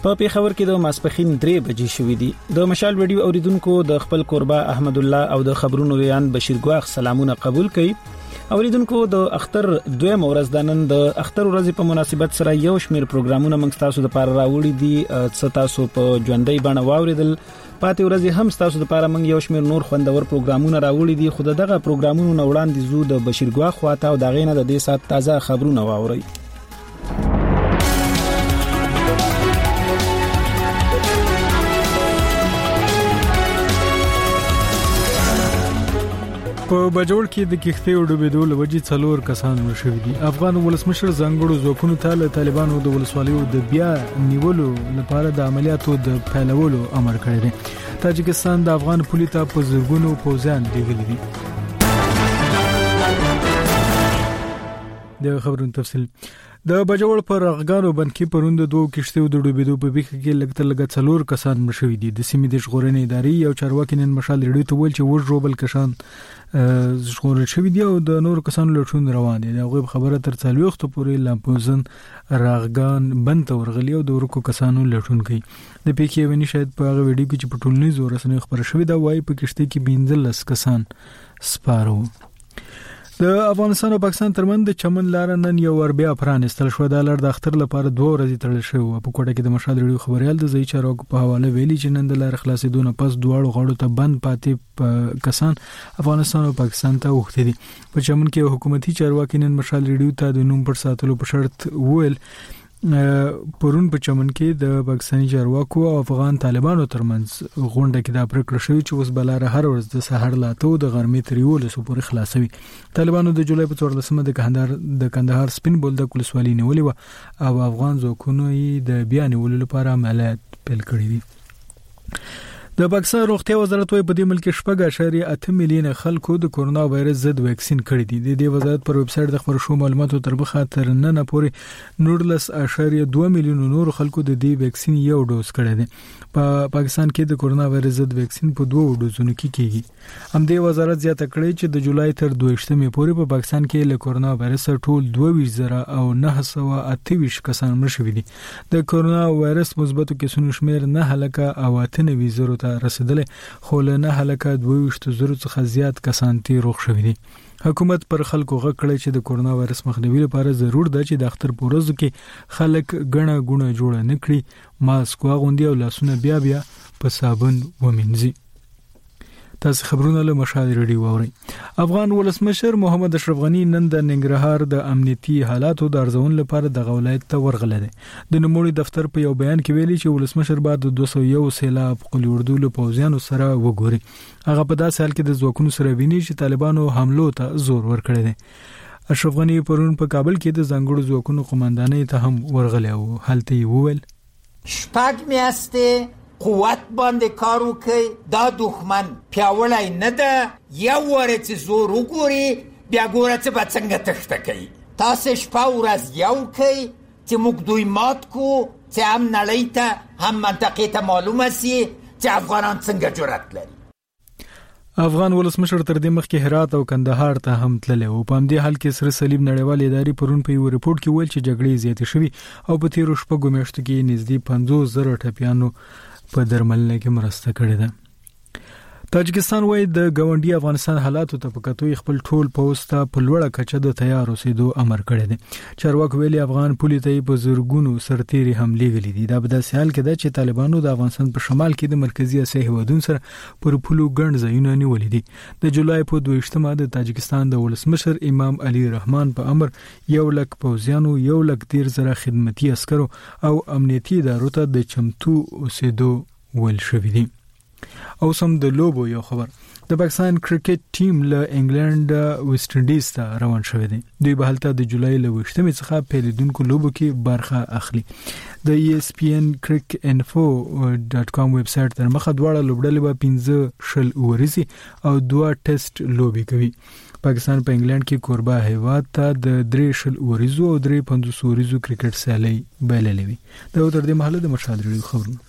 په پیښور کې د ماسپخین 3 بجې شوې دي. د مشال ویډیو اوریدونکو د خپل قربا احمد الله او د خبرونو ویان بشیر ګواخ سلامونه قبول کړي. اوریدونکو د اختر دویم ورځ د نن د اختر ورځې په مناسبت سره یو شمیر پروګرامونه موږ تاسو لپاره راوړي دي. تاسو په ژوندۍ باندې واوریدل. پاتې ورځې هم تاسو لپاره موږ یو شمیر نور خوندور پروګرامونه راوړي دي. خو دغه پروګرامونو نه وړاندې زو د بشیر ګواخ خواته او دغه نه د دې سات تازه خبرونه واوري. په بجوړ کې د کښتۍ او ډوبېدو لوجې 4 کسان مړه شوي دي. افغان ولسمشر ځانګړو ځواکونو ته له طالبانو د ولسوالیو د بیا نیولو لپاره د عملیاتو د پیلولو امر کړی دی. تاجکستان د افغان پولیس ته په زرګونو پوځیان لېږلي دي. د خبرونو تفصیل د بجوړ پر رغګانو بندکي پروند دوه کښتیو د ډوبېدو په بیخ کې لګ 4 کسان مړه شوي دي. د سیمې د ژغورنې ادارې یو چارواکي نن مشال ریډیو ته ویل چې وژوبل کسان ژغورل شوي دي او د نور کسانو لټون روان دي. دا خبره تر 40 وخت پورې لامپوزن رغګان بند ورغلي او د ورکو کسانو لټون کوي. د پېکې ونی شاید په هغه ویډیو کې چې په ټولنیزو رسنیو خبره شوې ده وایي په کښتۍ کې 15 کسان سپارو. د افغانستان او پاکستان ترمنځ د چمن لار نن یو ور بیا پرانستل شو. د لار د اختر لپاره 2 ورځې تړل شو. په کوټه کې د مشال ریډیو خبريال د ځای چارواکو په حواله ویلي چې نن د لار خلاصېدو نه پس دواړو غاړو ته بند پاتې کسان افغانستان او پاکستان ته وختي دي. په چمن کې حکومتي چارواکي نن مشال ریډیو ته د نوم پر ساتلو په شرط ویل پرون په چمن کې د پاکستاني چارواکو او افغان طالبانو ترمنځ غونډه کې دا پریکړه شوې چې اوس بلاره هر ورځ د سحر لاته د غرمې تر 11 پورې خلاصوي. طالبانو د جولای په 14مه د کندهار سپین بولدک ولسوالۍ نیولې او افغان ځواکونو یې د بیا نیولو لپاره عملیات پیل کړي دي. د پاکستان روغتیا وزارت وايي په دې ملک 8.8 میلیونه خلکو د کورونا وایرس ضد ویکسین کړی دي. د دې وزارت پر ویب سټ د خبرو شو معلوماتو تر مخه تر نن پورې 19.2 میلیونه نور خلکو د دې ویکسین یو ډوز کړی دی. په پاکستان کې د کورونا وایرس ضد ویکسین په 2 ډوزونو کې کیږي. هم د وزارت زیاته کړی چې د جولای تر 22مې پورې په پاکستان کې له کورونا وایرس ټول 22,928 کسان مړه شوي دي. د کورونا وایرس مثبتو کیسونو شمیر 9,98,000 رسیدلې خو له 9,22,000 څخه زیات کسان تیر روغ شوي دي. حکومت پر خلکو غږ کړی چې د کورونا وایرس مخنیوي لپاره ضرور ده چې د اختر په ورځو کې خلک غڼه غونه جوړه نکړي، ماسک واغوندي او لاسونه بیا په صابون ومینځي. تاسو خبرونه له مشال ریډیو اورئ. افغان ولسمشر محمد اشرف غنی نن د ننګرهار د امنیتي حالاتو د ارزون لپاره د ولایت ته ورغله دي. د نوموړي دفتر په یو بیان کې ویلي چې ولسمشر بعد 201 سیلاب قلی اردو له پوځیانو سره وګوري. هغه په داسې حال کې د ځواکونو سره ویني چې طالبانو حملو ته زور ورکړی دی. اشرف غنی پرون په کابل کې د ځانګړو ځواکونو قوماندانۍ ته هم ورغلی او هلته یې وویل شپږ میاشتې قوت باندې کار وکړي، دا دښمن پیاوړی نه ده، یو واره چې زور وګوري بیا ګوره چې به څنګه تښته کوي. تاسې شپه ورځ یو کوي چې موږ دوی مات کو، چې هم نړۍ ته هم منطقې ته معلومه سي چې افغانان څنګه جرأت لري. افغان ولسمشر تر دې مخکې هرات او کندهار ته هم تللی او په همدې حال کې سره صلیب نړیوال ادارې پرون په یو ریپورت کې ویل چې جګړې زیاتې شوي او په تیرو شپږو میاشتو کې نږدې 50,000 ټپیانو په درملنه کې مرسته کړې ده. تاجکستان وايي د ګاونډي افغانستان حالاتو ته په کتو خپل ټول پوځ ته په لوړه کچه د تیار اوسېدو امر کړی دی. چارواکي ویلي افغان پولیس ته په زرګونو سرتيري حملې غلي دي. دا په داسې حال کې ده چې طالبانو د افغانستان په شمال کې د مرکزی اسیا هیوادونو سره پر پولو ګڼ ځایونه نیولې دي. د جولای په 22مه د تاجکستان د ولسمشر امام علي رحمان په امر 100,000 پوځیانو 1,13,000 خدمتي عسکرو او امنیتي ادارو ته د چمتو اوسېدو ویل شوی دی. او سم د لوبو یو خبر. د پاکستان کرکټ ټیم له انګلند ویسټ انډیز ته روان شوی دی. دوی به هلته د جولای له 20مې څخه پیریدونکو لوبو کې برخه اخلي. د ESPN.cricinfo.com ویب سټ تر مخه دواړه لوبډلې به 15 ورځې او 2 ټیسټ لوبي کوي. پاکستان په انګلند کې کوربه هیواد ته د 3 ورځو او 3 ورځو کرکټ سیالي بللې وي. دا تر دې مهاله د مشال ریډیو خبرونه.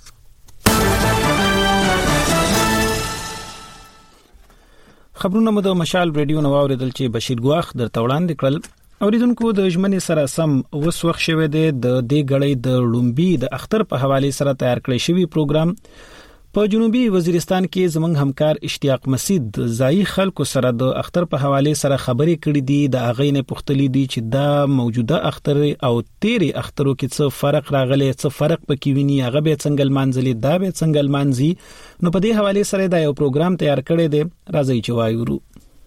خبرونه مو د مشال ریډیو نو اوریدل چې بشیر ګواخ درته وړاندې کړل. اوریدونکو د ژمنې سره سم وسوخ شوه د دې غړې د لومبي د اختر په حواله سره تیار کړی شوی پروګرام په جنوبي وزیرستان کې زمنګ همکار اشتیاق مسید ځای خلکو سره د اختر په حواله سره خبرې کړې دي. د اغې نه پوښتلې دي چې دا موجوده اختر او تیری اخترو کې څه فرق راغلی، څه فرق پکې ویني، هغه به څنګه لمانځلي، دا به څنګه لمانځي. نو په دې حواله سره دا یو پروګرام تیار کړی دی. راځي چې وایو.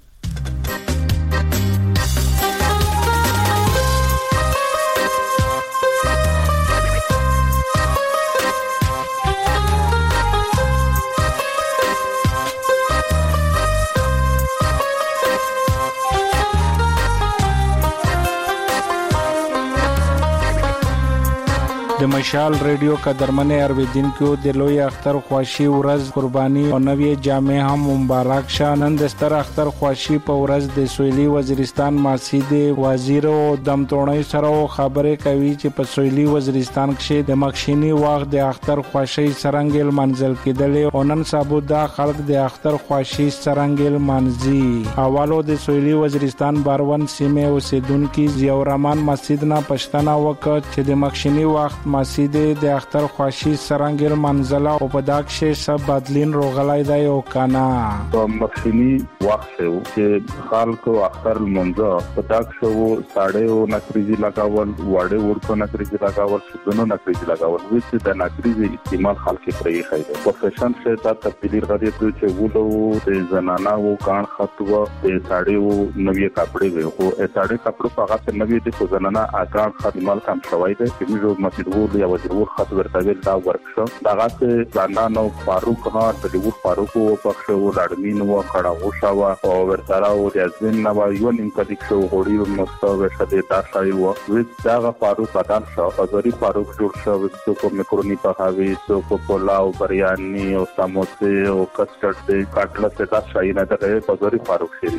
د مشال ریډیو قدرمن اوریدونکو د لوی اختر خوشي ورځ قرباني او نوې جامع هم مبارک شه. نن د ستر اختر خوشي په ورځ د سویلي وزیرستان مسجد وزیر او دمتونی سره خبرې کوي چې په سویلي وزیرستان کې د مخشینی وخت د اختر خوشي سرنګل منزل کېدل او نن سبا د خلک د اختر خوشي سرنګل منځي. حوالو د سویلي وزیرستان باروان سیمه اوسیدونکو زیورمان مسجد نه پښتنه وکړه چې د مخشینی وخت مسجد د اختر خوشي سرنګل منزله او په داکشه سب بدلین روغلای دی او کنا په مخشینی وخت چې خلکو اختر منځه په داکشه وو ساړې او نکریزي لگاول وړې ورته نکریزي لگاول شنو نکریزي لگاول چې د نکریزي استعمال خلک پرې خایي. په فیشن شه دا تبدیلی غړي چې وولو د زنانا وو کان خطو د ساړې وو نوې کپڑے وو خو ساړې کپڑے په هغه نوې د خو زنانا اکان خدمت کم شوی دی چې موږ مسجد یا وزیر خط ورته دا ورکشاپ دغه څه ځانانو فاروق ها د ډیو فاروق او پښو لړمین او کړهو شاو او ورسره او د ځین نو یو نیم کډیک شو غوړي مستوي شته دا شای وو وڅ دا فاروق بدل شو ازوري فاروق جوړ شو څو کو مکرونی په هاوی څو کو پلاو بریانی او سموسه او کسټرډ د کاټله څخه دا شای نه ده ازوري فاروق شي.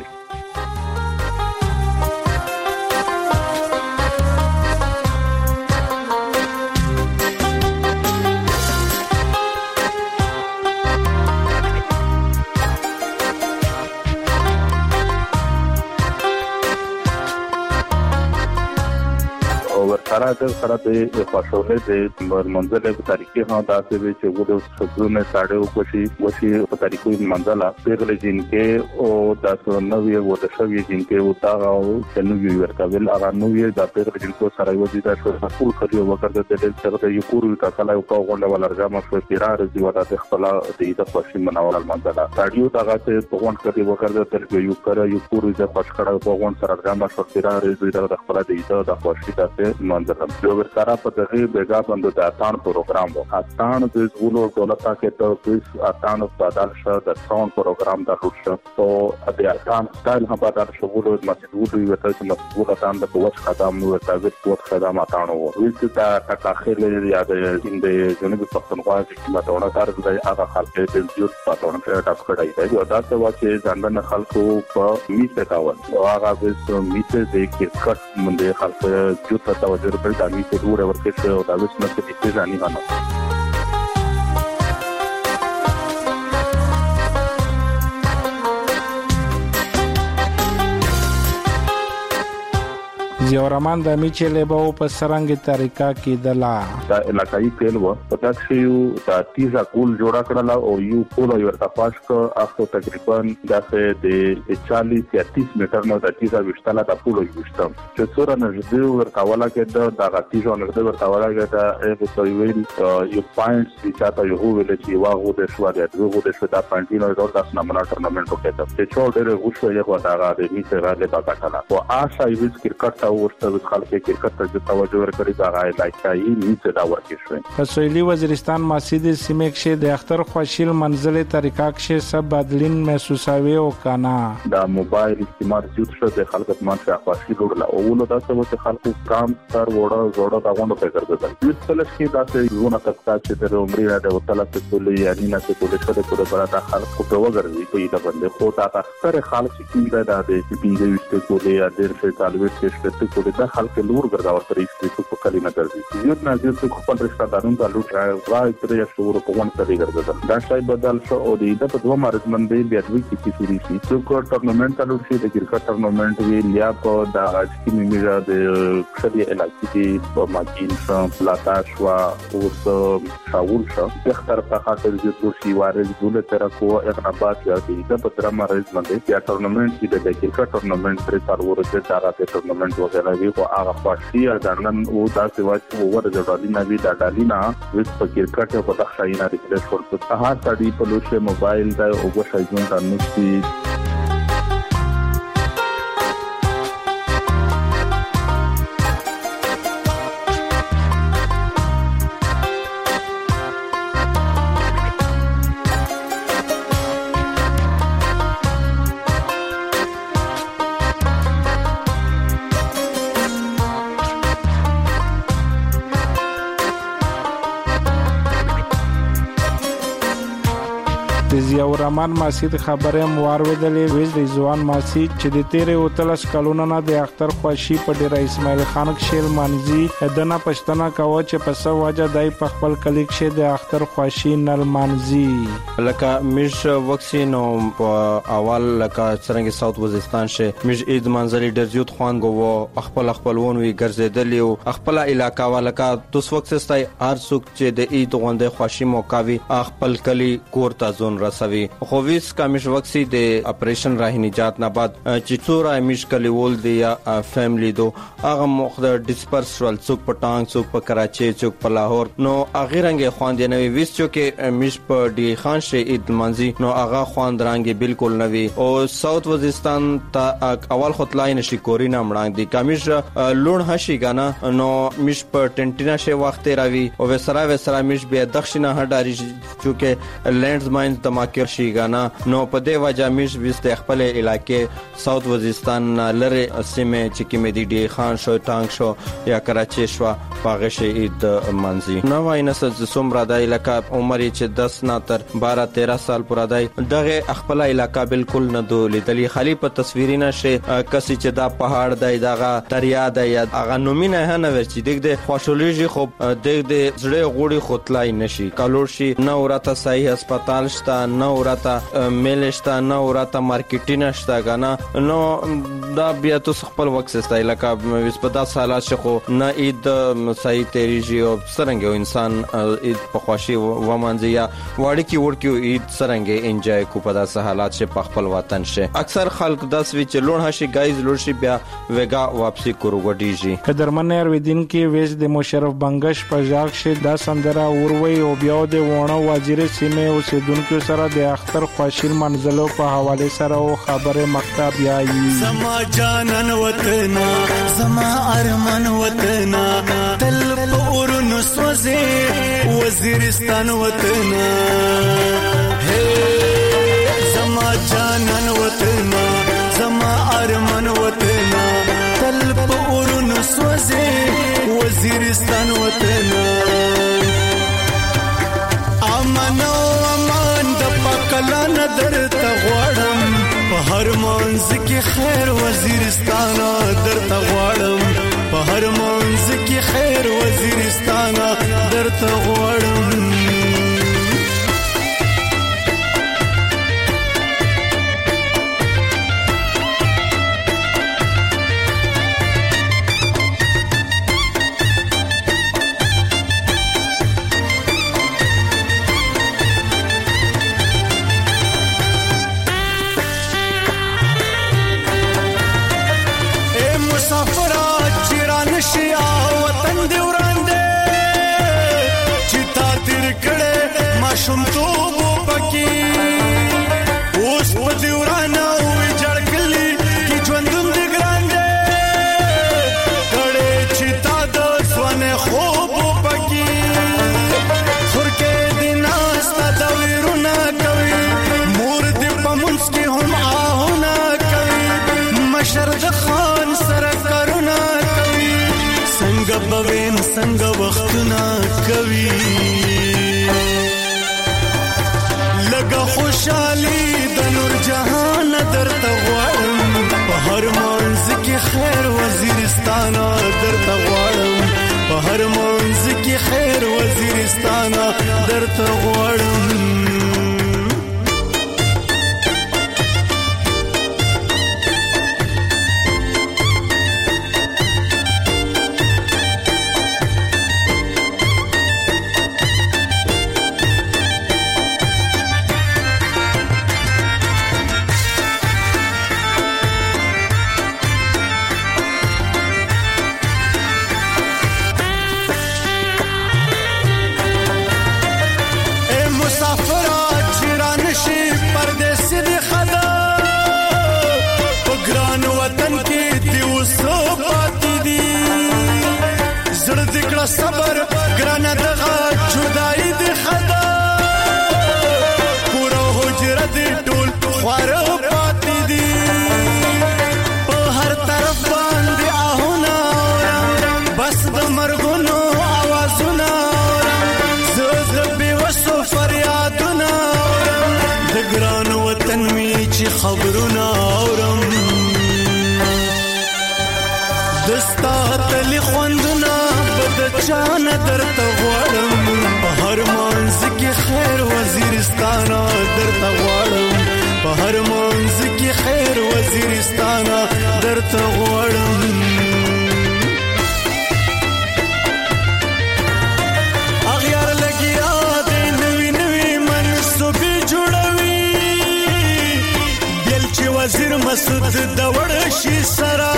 سره د خوشاله د منځله په طریقې ها داسې چې وګړو سګونه ساړه او وشي په طریقې منځله پیغله جنکه او تاسو نوې و د شوی جنکه او تا او نوې ورکول هغه نوې د پیغله جنکو سره یو دي د ټول خلیو وکړه د دل سره د یو کورو کله او غونډه ولرجامه شو پیرار دی ودا د خپل د خوشي مناول منځله تاړیو دغه ته په غونډه کې وکړه د یو کړه یو کورو د خوش کړه په غونډه سره رجامه شو پیرار دی د خپل د خوشي د جو ورسره په دغه بیگا باندې د اتان پروګرام وو. اتان د زولو دولت کې ته د اتان بدل شو د ساوند پروګرام د روښه او د اتان سټایل هم بدل شو ولو مسجد وی وته چې مسجد اتان د قوت خدام نو ورته قوت خدام اتان وو. ویل دا تاخیر یا د جنوبي پښتونخوا کې ماتونه کار د هغه خلک د جوړ پاتونه په ټاپ کړای دی او دا څه واچې ځانبن خلکو په میته کاول او هغه د میته د کرکټ باندې خلک جوړ توجه ورکړي د میته ډوره ورکړي او دا وسنه چې دې ځاني غواړي. زیورمان د میچلې به په سرنګ طریقه کې دلا دا علاقائی پیل و پتا شو دا تیزا کول جوړا کړل او یو کول یو تفاش کو اخو تقریبا دغه د 40 یا 30 میټر نو د تیزا وشتله د پولو وشتم چې څوره نږدې ورتاوله کې د تیزا نږدې ورتاوله کې د ایویل یو پوینټس چې تاسو یو ویل چې واغو د شو د دغه د شو د پانټینو د تاسو نمونه ټورنمنت وکړه چې څو ډېر غوښه یو دا د میته راځي دا کاټاله او آشا ایویل کرکټ ورته خلک کرکټ ته توجه ورکړي دا غای لایکای نیڅه دا ورکې شوی. په سویلي وزیرستان مسجد سیمه کې د اختر خوشیل منزله طریقه کې سب بدلین محسوسوي او کانا دا موبایل استعمال زیات شو د خلکو منځ خوشی ورل او ولو دا څه چې خلکو کام تر وړه دا غونډه فکر کوي. د څلش کې دا څه یو نه تاسو چې د عمرې نه د وتل څه کولې یا نه څه کولې شو د کور برابر خلکو په وګرځي په دې باندې خو تا اکثر خلک چې دا د دې وشته کولې یا د څه تعلق کې ټول د خلک لور ګرځاو ترې چې په کلی نه ګرځي یو نه چې خپل رشتہ دارون ته لوټ راځي ترې شعور په ون ترې ګرځي دا شای بدل شو او د په دوه مارچ باندې بیا دوی کې سوري شي چې ټورنمنت ته لوټ شي د کرکټ ټورنمنت وی لیا په د اچکی میرا د خدي علاقې کې په ماکین سم پلاتا شوا او شاول شو د خطر په خاطر د دوشي وارز دوله تر کو اغنابات یا د په تر مارچ باندې بیا ټورنمنت کې د کرکټ ټورنمنت پر کار ورته دا ټورنمنت وغیرہ وی او هغه پاشي ځانن او دا سیوا چې ور د ډالینا وی د ډالینا وس په کرکټ په تخاینا د پلیټ فورم په هغه سړي په لوشه موبایل دا او غوښه جون ته نشي ضیاء الرحمن ماسید خبره مواردلې ویز رضوان ماسید چې د تیرې او تلس کلونو نه د اختر خوشي په ډیر اسماعیل خان شیل مانزي دنه پښتنه کاوه چې په سو وجه دای په خپل کلیک شه د اختر خوشي نل مانزي لکه مش وکسینو په اول لکه څنګه ساوث وزستان شه مش عید منځلي ډیر زیات خوان غو خپل ونوي ګرځیدلی او خپل علاقہ ولکه توس وکس استای هر څوک چې د عید غونډه خوشي موقعوي خپل کلی کور ته ځون رسوي خو ویس کمیش وکسي د اپریشن راه نجات نه بعد چې څوره مش کلیول دی یا فیملی دو هغه مخدر ډیسپرس ول څوک په ټانګ څوک په کراچي څوک په لاهور نو هغه رنګ خواندې نوې ویس چې مش په ډی خان شه عید منځي نو هغه خواند رنګ بالکل نوې او ساوث وزستان ته اول خطلای نشي کوري نه مړان دي کمیش لون هشي غانا نو مش په ټنټینا شه وخت راوي او وسرا مش به دښنه هډاري چې لینډز ماینز دماکر شي غانا نو په دې وجه مش وست خپل علاقې ساوث وزستان لره سیمه چې کې مې دی خان شو ټانګ شو یا کراچي شو پاغه شي عید منځي نو واینه څه څومره د علاقې عمر چې 10 نه تر 12-13 سال پورا دی دغه خپل علاقې بالکل نه دو لیدلی خالی په تصویرینه شي کسي چې دا پهاړ دی دغه دریا دی یا هغه نومینه نه ورچې دغه خوشولېږي خو دغه زړه غوړي خطلای نشي کالور شي نه ورته صحیح هسپتال شته نه ورته میل شته نه ورته مارکیټینګ شته غنا نو دا بیا تاسو خپل وخت استای لکه وسپدا سالات شخو نه عید صحیح تیریږي او څنګه انسان عید په خوشي ومنځي یا وړي کی ورکیو عید څنګه انجوای کو په داسه حالات شه په خپل وطن شه اکثر خلک داس وچ لون هشي گایز لورشي بیا وګه واپسی کورو غډیږي قدرمن ارویدین کې ویز د مشرف بنگش په ژاغ شه دا سندره اوروي او بیا د وونه وزیر سیمه او سیدونکو سره د اختر خوشیل منزلو په حواله سره او خبره مکتب یایي زما جانان وطن زما ارمان وطن تل پورن سوځي وزیرستان وطن زما جانان وطن زما ارمان وطن تل پورن سوځي وزیرستان وطن امان د پکلا نظر ته غواړم په هر منځ کې خیر وزیرستان در ته غواړم په هر منځ کې خیر وزیرستان در ته غواړم شم توبو پکی اوس په دیورانا وی جړکلی کی ژوندون دی ګرانده کړه چې تا د سونه خوبو پکی خورکې دیناستا د ویرونه کوي مور دې پمنس کې هم آهونه کوي مشر د خان سره کارونه کوي څنګه بوین څنګه وختونه کوي وزیرستان درته غواړم صبر ګرانه دغه جدای د خدا پورا حجره د ټول خوار پاتې دي په هر طرف باندې آهونه بس د مرګونو आवाजونه زړه به وسو فریادونه د ګران وطن می چې خبرونه اورم دستا تل خوندونه جان درته غواړم په هر منځ کې خیر وزیرستان درته غواړم په هر منځ کې خیر وزیرستان درته غواړم اغیار لګیا دې نوی نوی منصوبې جوړوي بل چې وزیر مسعود د وړ شي سره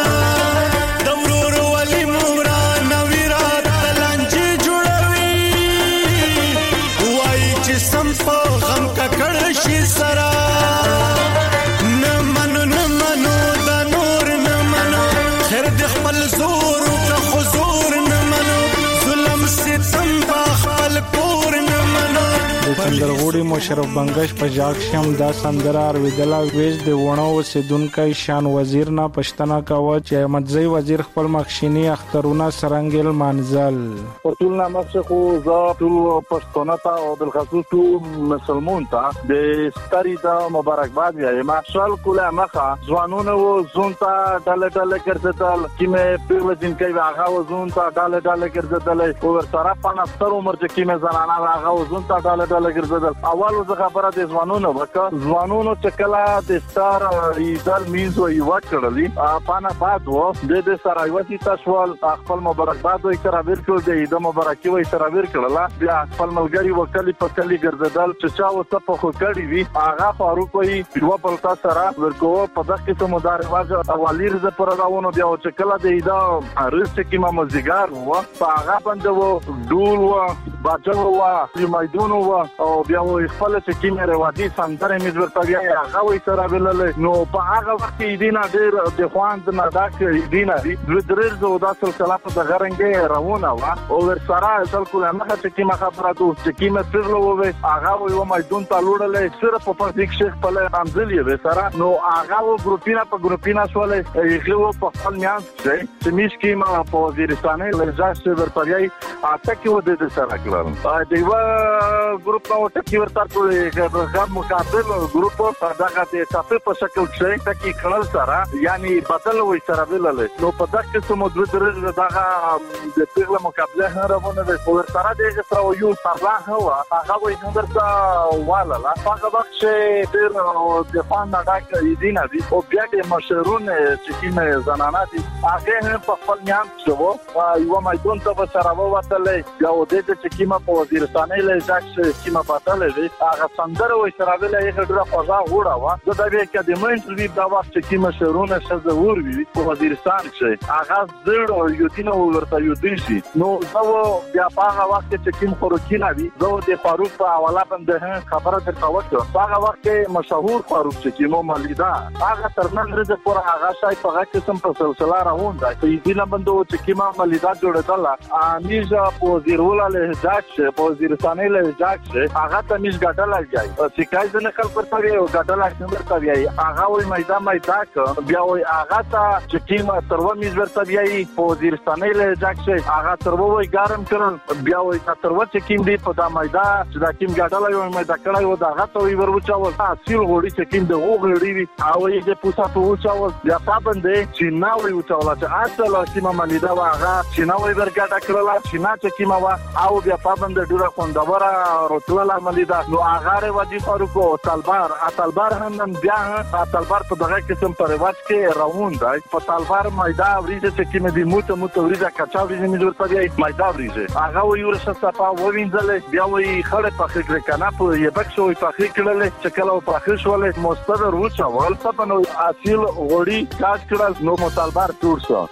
سندرغوړي مشرف بنگش په ژاک شم دا سندره ارویدلا ویز د وڼو سیدونکو شان وزیر نه پښتنه کاوه چې احمدزی وزیر خپل مخشینی اخترونه سرنګل منزل ټول نامه خو زه ټول پښتون ته او بل خصوص ټول مسلمان ته د ستاري د مبارکباد وایم ماشال کوله مخه ځوانونه و زون ته ډاله ډاله کړدل کیمه په دین کې هغه و زون ته ډاله ډاله کړدل او ورسره په نفتر عمر چې کیمه زنانه هغه و زون ته ډاله ډاله کړدل اول زه خبره د ځوانونو وکړه ځوانونو چې کله د ستار ایدل میزو یو کړلی پانا بعد و د سره یو تاسو خپل مبارکباد وي تر ورکول دی د مبارکي وي تر ورکړه بیا خپل ملګری وکړي په کلی ګرځدل چې چا وته په خو کړی وي هغه فاروق وي په پلتا سره ورکو په دغه څه مدار واځه اولیر ز پر راوونو بیا چې کله دی دا رست کی ما مزګار و هغه باندې و ډول و باجو و میدون و او بیا و خپل چې کیمه روادي سندره میز ورته بیا هغه وي تر بلل نو په هغه وخت دینا ډیر د خوان د ناداک دینا دی درز او د سلسله په غرنګي روونه و او ورسره اصل کوله مخه چې کیمه خبره دو چې کیمه ترلو و هغه و میدون ته لوړل صرف په پردیک شیخ په امزلی ورسره نو هغه و ګروپینا سواله یو په خپل میان چې میش کیمه په وزیرستان لږه ورپریای اته کې و د سره کړم دیو ګروپ نو ټکی ورته ټول مقابل ګروپ دغه د صفه په شکل کې ټکی کړل سره یعنی بدل وي سره بلل نو په دغه سمو د درز دغه د پیغله مقابله هرونه د پور سره دغه سره یو طرح هوا هغه وي څنګه والا لا هغه وخت چې ډیر د فان نډاک دینا دي او بیا د مشرون چې کیمه زنانه دي هغه په خپل نیام شو یو میدون ته سره ووتلې یو د چې کیمه په وزیرستانه لږه کیمه پاتله دي هغه سندره وي سره بلې هغه ډیره فضا وړه وا د دې اکیډمي انټرویو دا وخت چې کیمه شهرونه شزور وي په وزیرستان کې هغه زړ یو دینه ورته یو دي نو زه بیا هغه وخت چې کیم خوروکینا دي زه د فاروق په حواله باندې خبره درته وکړم هغه وخت مشهور فاروق چې کیمو مالیدا هغه ترنن رده پر هغه شای په هغه قسم په سلسله روان دی په دې لمبندو چې کیما مالیدا جوړه کړه امیزه په وزیرول له ځاک په وزیرستانه له ځاک هغه ته میز ګټل راځي سکای ځنه خلک ورته یو ګټل راځي ورته هغه وای مایدا ک بیا وای هغه ته چې کیما ترو میز ورته بیا په وزیرستاني له ځکه هغه ترو وای ګارم کړل بیا وای ترو چې کیم دی په دا مایدا چې دا کیم ګټل یو مایدا کړای و دا هغه ته وی ورچاول اصل غوړي چې کیم د وګړي وی او یې د پوسا په وچاول بیا پابندې چې ناوي وچاول چې اصل کیما مالیدا واغه چې ناوي ورګټه کړل چې نا چې کیما وا او بیا پابندې ډوره خوندوره روتله مالیدا نو هغه واجب ورکو طالبار هم بیا طالبار په دغه قسم په رواج کې راوون دی په طالبار مایدا وریجه چې کیمه دی موته وریجه کچا وریجه می ورته دی مایدا وریجه هغه وی ورسره صفه ووینځل بیا وی خړې په خکر کنه په یو بکسو په خکر کړل چې کله په خکر شولې مستدر وچاول په نو اصل غوړي کاټ کړل نو طالبار ټور شو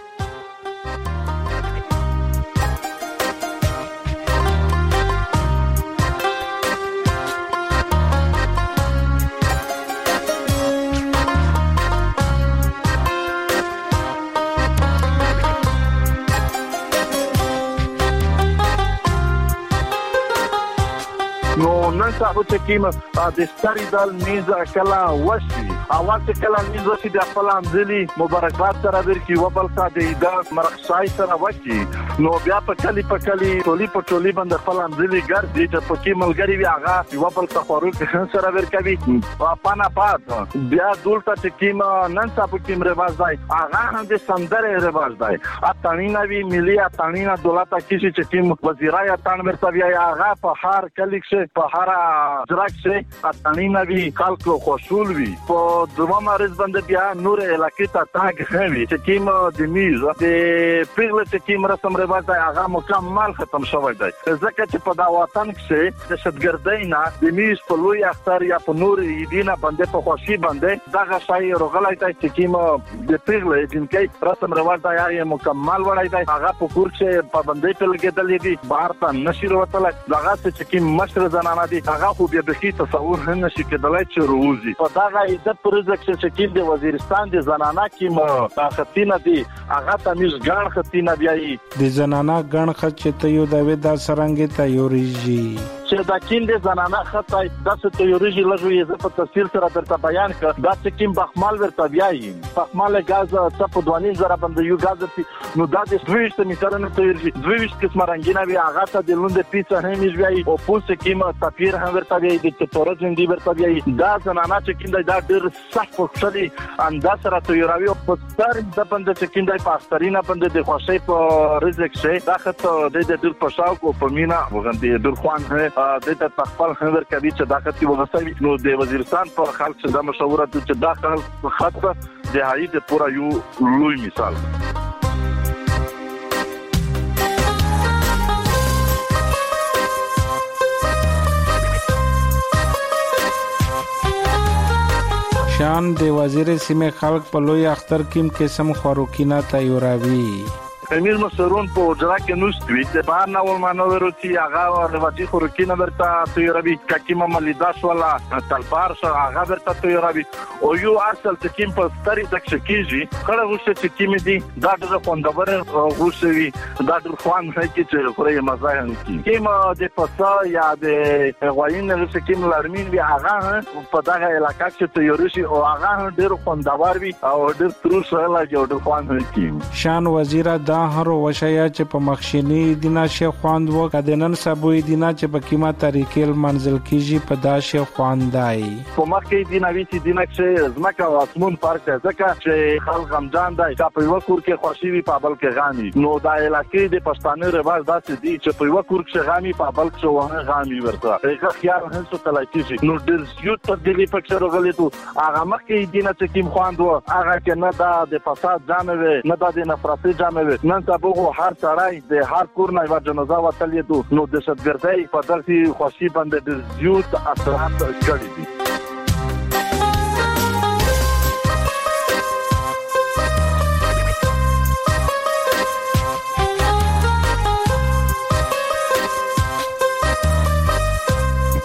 نن صاحب چې کیم د ستاري دال میز کلا وشي اواز کلا میز وشي د خپل امزلي مبارکباد سره ورکی وبل کا د مرخصای سره وشي نو بیا په کلی ټولي باندې خپل امزلي ګرځي چې په کې ملګری وی هغه وبل کا فاروق سره ورکوي پانا پات بیا دولته چې کیم نن صاحب کیم رواج دی هغه هم د سندره رواج دی اتانینا وی ملي اتانینا دولت کیږي چې کیم وزیرای اتان ورته وی هغه په هر کلی کې په هر درکسه اتانینا وی خلکو خوشول وی په دوه مارز باندې بیا نور علاقې ته تاګ خوي چې کیم د میز د پیغله چې کیم رسم رواج دی هغه مکمل ختم شوی دی ځکه چې په دا وطن کې د شتګردۍ نه د میز په لوی اختر یا په نور یدینه باندې په خوشي باندې دغه شای روغلای دی چې کیم د پیغله جنکې رسم رواج دی هغه مکمل وړای دی هغه په کور کې پابندۍ په لګیدلې دي بهر ته نشي وروتل دغه چې کیم مشر زنانه دي هغه خو بیا به تصور هم نشي کېدلای چې روزي په دغه عزت پرځک چې کیم د وزیرستان د زنانه کې خطینه دي هغه تمیز ګڼ خطینه بیاي د زنانه ګڼ خط چې ته یو د ودا سرنګ ته یوريږي چې دا کیم د زنانه خطای د څه یوريږي لږه یې په تفصیل سره درته بیان کړ دا چې کیم بخمال ورته بیاي بخمال غاز څه په 2000 باندې یو غاز نو دا د 200 میټر نه تیرږي 200 قسمه رنگینه بیا هغه ته د لوند پیڅه هم بیاي او پوس کیم تپیر هم ورته بیاي د تورزن دی ورته بیاي دا زنانه چې کیم دا ډېر سخت خوشالي انداز سره تیروي او په ستر د باندې چې کیم د پاسترینا باندې د خوشي په رزق شي دا خط د دې په شاو کو په مینا وګندې د خوان د تخپل خبر کوي چې دا کتي وغسوي نو د وزیرستان په خلک چې د مشوره چې داخل خط د هاي د پورا یو لوی مثال شان د وزیر سیمه خلک په لوی اختر کې قسم خوراکینه تیاروي امیر مسرون په اجرا کې نوستوي د بهر ناول مانورتي هغه رواجي خوراکینه ورته تیاروي ککیمه ملیداش ولا تلبار سره هغه ورته تیاروي او یو اصل چې کیم په ستاري د کیږي کله وشته چې کیم دي دا د خوندور غوښوي دا د خوان هکې چې خوري مزه کوي کیم د پسا یا د غوین چې کیم لارمین وی هغه په دغه علاقې کې تیاروي او هغه ډېر خوندور وي او ډېر تروش راځي او د خوان هکې شان وزیر دا هر وشیا چې په مخشنی دینه شه خواند و کدنن سبوی دینه چې په کیمه طریقې منزل کیږي په داشه خواندای په مخکې دینه وی چې دینه چې زمکه او اسمون فرق دی ځکه چې خلک غمجان دی چې په یو کور کې خوشي وي په بل کې غامي نو دا علاقې د پښتانه رواج داسې دي چې په یو کور کې غامي په بل کې ونه غامي ورته هغه خیال هم څه تلایي نو د یو تبدیلی پکې راغلی ته هغه مخکې دینه چې کیم خواند و هغه کې نه دا د فساد جامه نه دا د نفرتي جامه نن سبا هر سړی د هر کور نه یو جنازه وتلې نو د شتګردۍ په دغه خوشي باندې د زیات اثرات کړي دي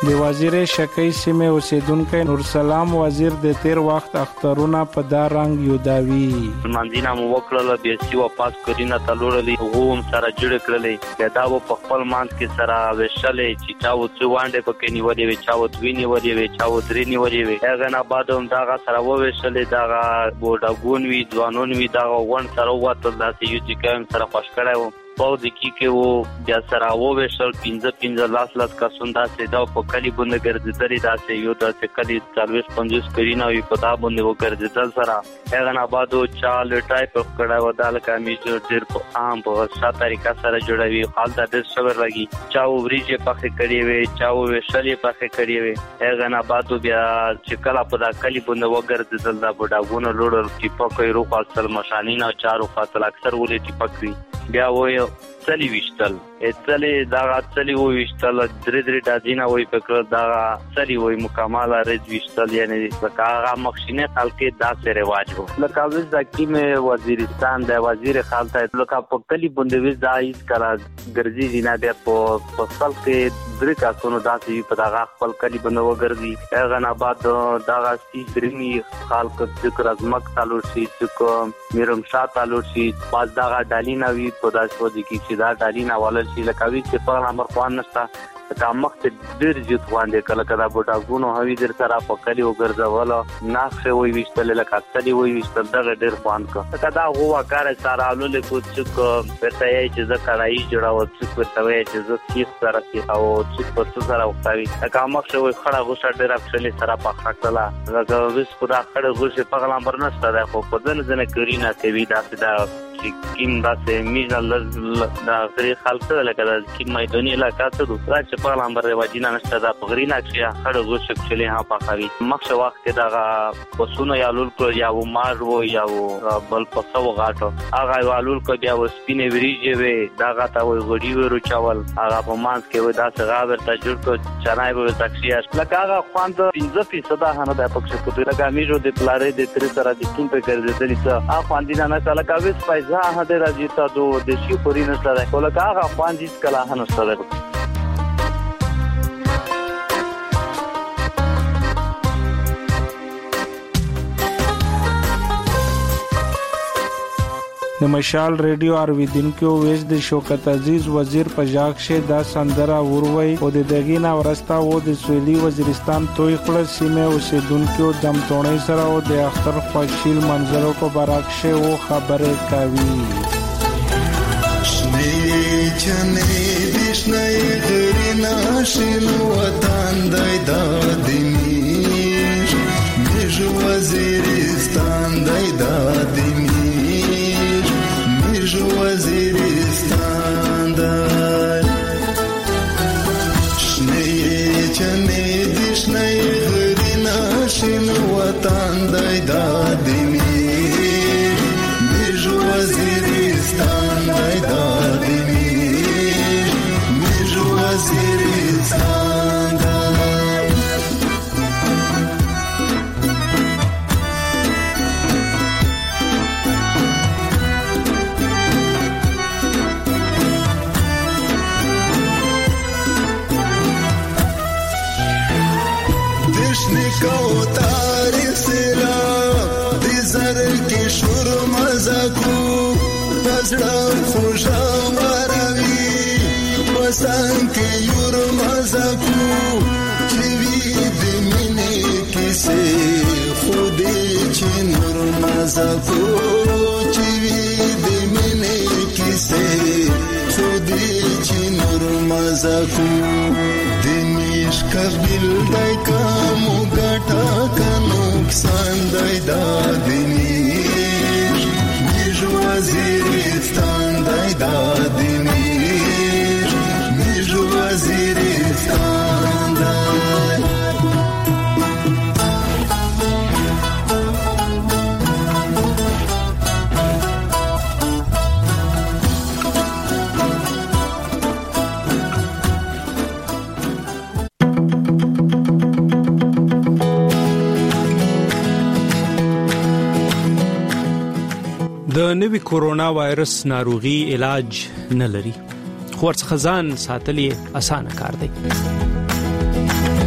د وزیر شکی سیمه اوسیدونکو نورسلام وزیر د تیر وخت اخترونه په دا رنگ یوداوی. منځینا مو وکړل بیا سی واپس کړینا تلورلې غوم سره جوړ کړلې دا په خپل مانس کې سره وشلې چې چاو څو وانډه پکې نیولې وي چاو دوی نیولې وي چاو درې نیولې وي هغه نه بعدوم دا سره وشلې دا بوډاګون وی ځوانون وی دا ون سره وته داسې یو چې کوم سره خوش کړو په دې کې وو بیا سره وشل 15 لاس کا سوندا سي دا په کلی باندې ګرځېدلې داسې یو داسې کلی 40-50 کرینا وی په دا باندې وګرځېدل سره هغه نه بعدو چال ټایپ کړه ودال کامي چې ډېر په عام په ښه طریقه سره جوړوي حال دا ډېر صبر لګي چاو وریجه پخې کړې وي چاو وشلې پخې کړې وي هغه نه بعدو بیا چې کله په دا کلی باندې وګرځېدل دا بډاګونه لوړل چې په کوي روح اصل مشانین او چارو فاصله اکثر ولې ټپکوي بیا وایو چلی وشتل چلی دا چلی وشتل درې دازینا وای پکړه دا چلی وای مکمل رز وشتل یعنی لکه مخشینه خلک دا سره رواج وو لکه وز د کیم وزیرستان د وزیر خالص لکه په کلی بندویز دا هیڅ کلا ګرځي دینا د په فصل کې درې کاسونو داسې په دا خپل کلی بندو ګرځي هغه نه بعد دا سی درمي خلک ذکر ازمک تعالو شي چې میرم شاه تعالو شي پاس دا ډالینا وی په داسو دي کې دا ډالینا ولل شي لکه وی چې په امر خوان نشته دا مخت ډیر جوت باندې کله کله بوټاګونو هوی در سره په کلی وګرځول ناخه وی وشتل لکه اصلي وی وشتل دا ډیر خوان کا دا هوا کار سره اولو کو چې پرته یې چې زکړای جوړاو چې پرته یې چې ز کیس سره کې او چې پرته سره وختوي دا مخه وی خړه غوښه ډیر اصلي سره په خټلا دا وس خدا خړه غوښه په غلام برنسته دا خو په دنه ځنه کرینا کوي دا کیم داسې میزل دا غری خلک لکه دا کیم میداني علاقه ته دوه چې په لامبر واجینا نشته دا په غرینا کې خړ غوښه چلې ها په خوي مخه وخت کې دا وسونه یا لول کو یا و مار وو یا بل پسو غاټو هغه والول کو بیا وسپینه وریجه وي دا غاټه وي غړي ورو چاول هغه په مانس کې و دا څنګه ورته جوړ کو چنای به تکشیاش لکه هغه خوان ته 15% هنه د پکښه کو لکه میجو د پلارې د تر سره د ټیم په ګرځېدلی څه هغه خوان دي نه کله کا وس پیسې هغه راځي ته دوه د شي پورې نشته کوله هغه خوان دي کله هنه سره د مشال ریډیو اوریدونکو ویز د شوکت عزیز وزیر پجاک شه دا سندره وروي او د دغینا ورستا و د سویلی وزیرستان توي خپل سیمه اوسیدونکو دم ټونې سره او د اختر خوشیل منظرو کو برعکس او خبره کوي چنې دښنې غرینا شنو وطن دای دادینی مج وزیرستان دای دادینی مج وزیرستان دای شنې چنې دښنې غرینا شنو وطن دای دادینی مج وزیرستان دای دادینی وزیرستان دای دشنی کو تاریخ سرا دی زر کی شور مزا کو پزړه خوشا مروي پسند کې یور مزا کو چې وی د مینې کیسه خودي چې نور مزا کو چې وی د مینې کیسه خودي چې نور مزا کو د میش کبل دای کوم غټا کا نقصان دای دادنی میش وزیرستان دای دادنی وزیرستان دای د نوي کورونا وایرس ناروغي علاج نه لري خو ورڅخه ځان ساتل اسانه کار دی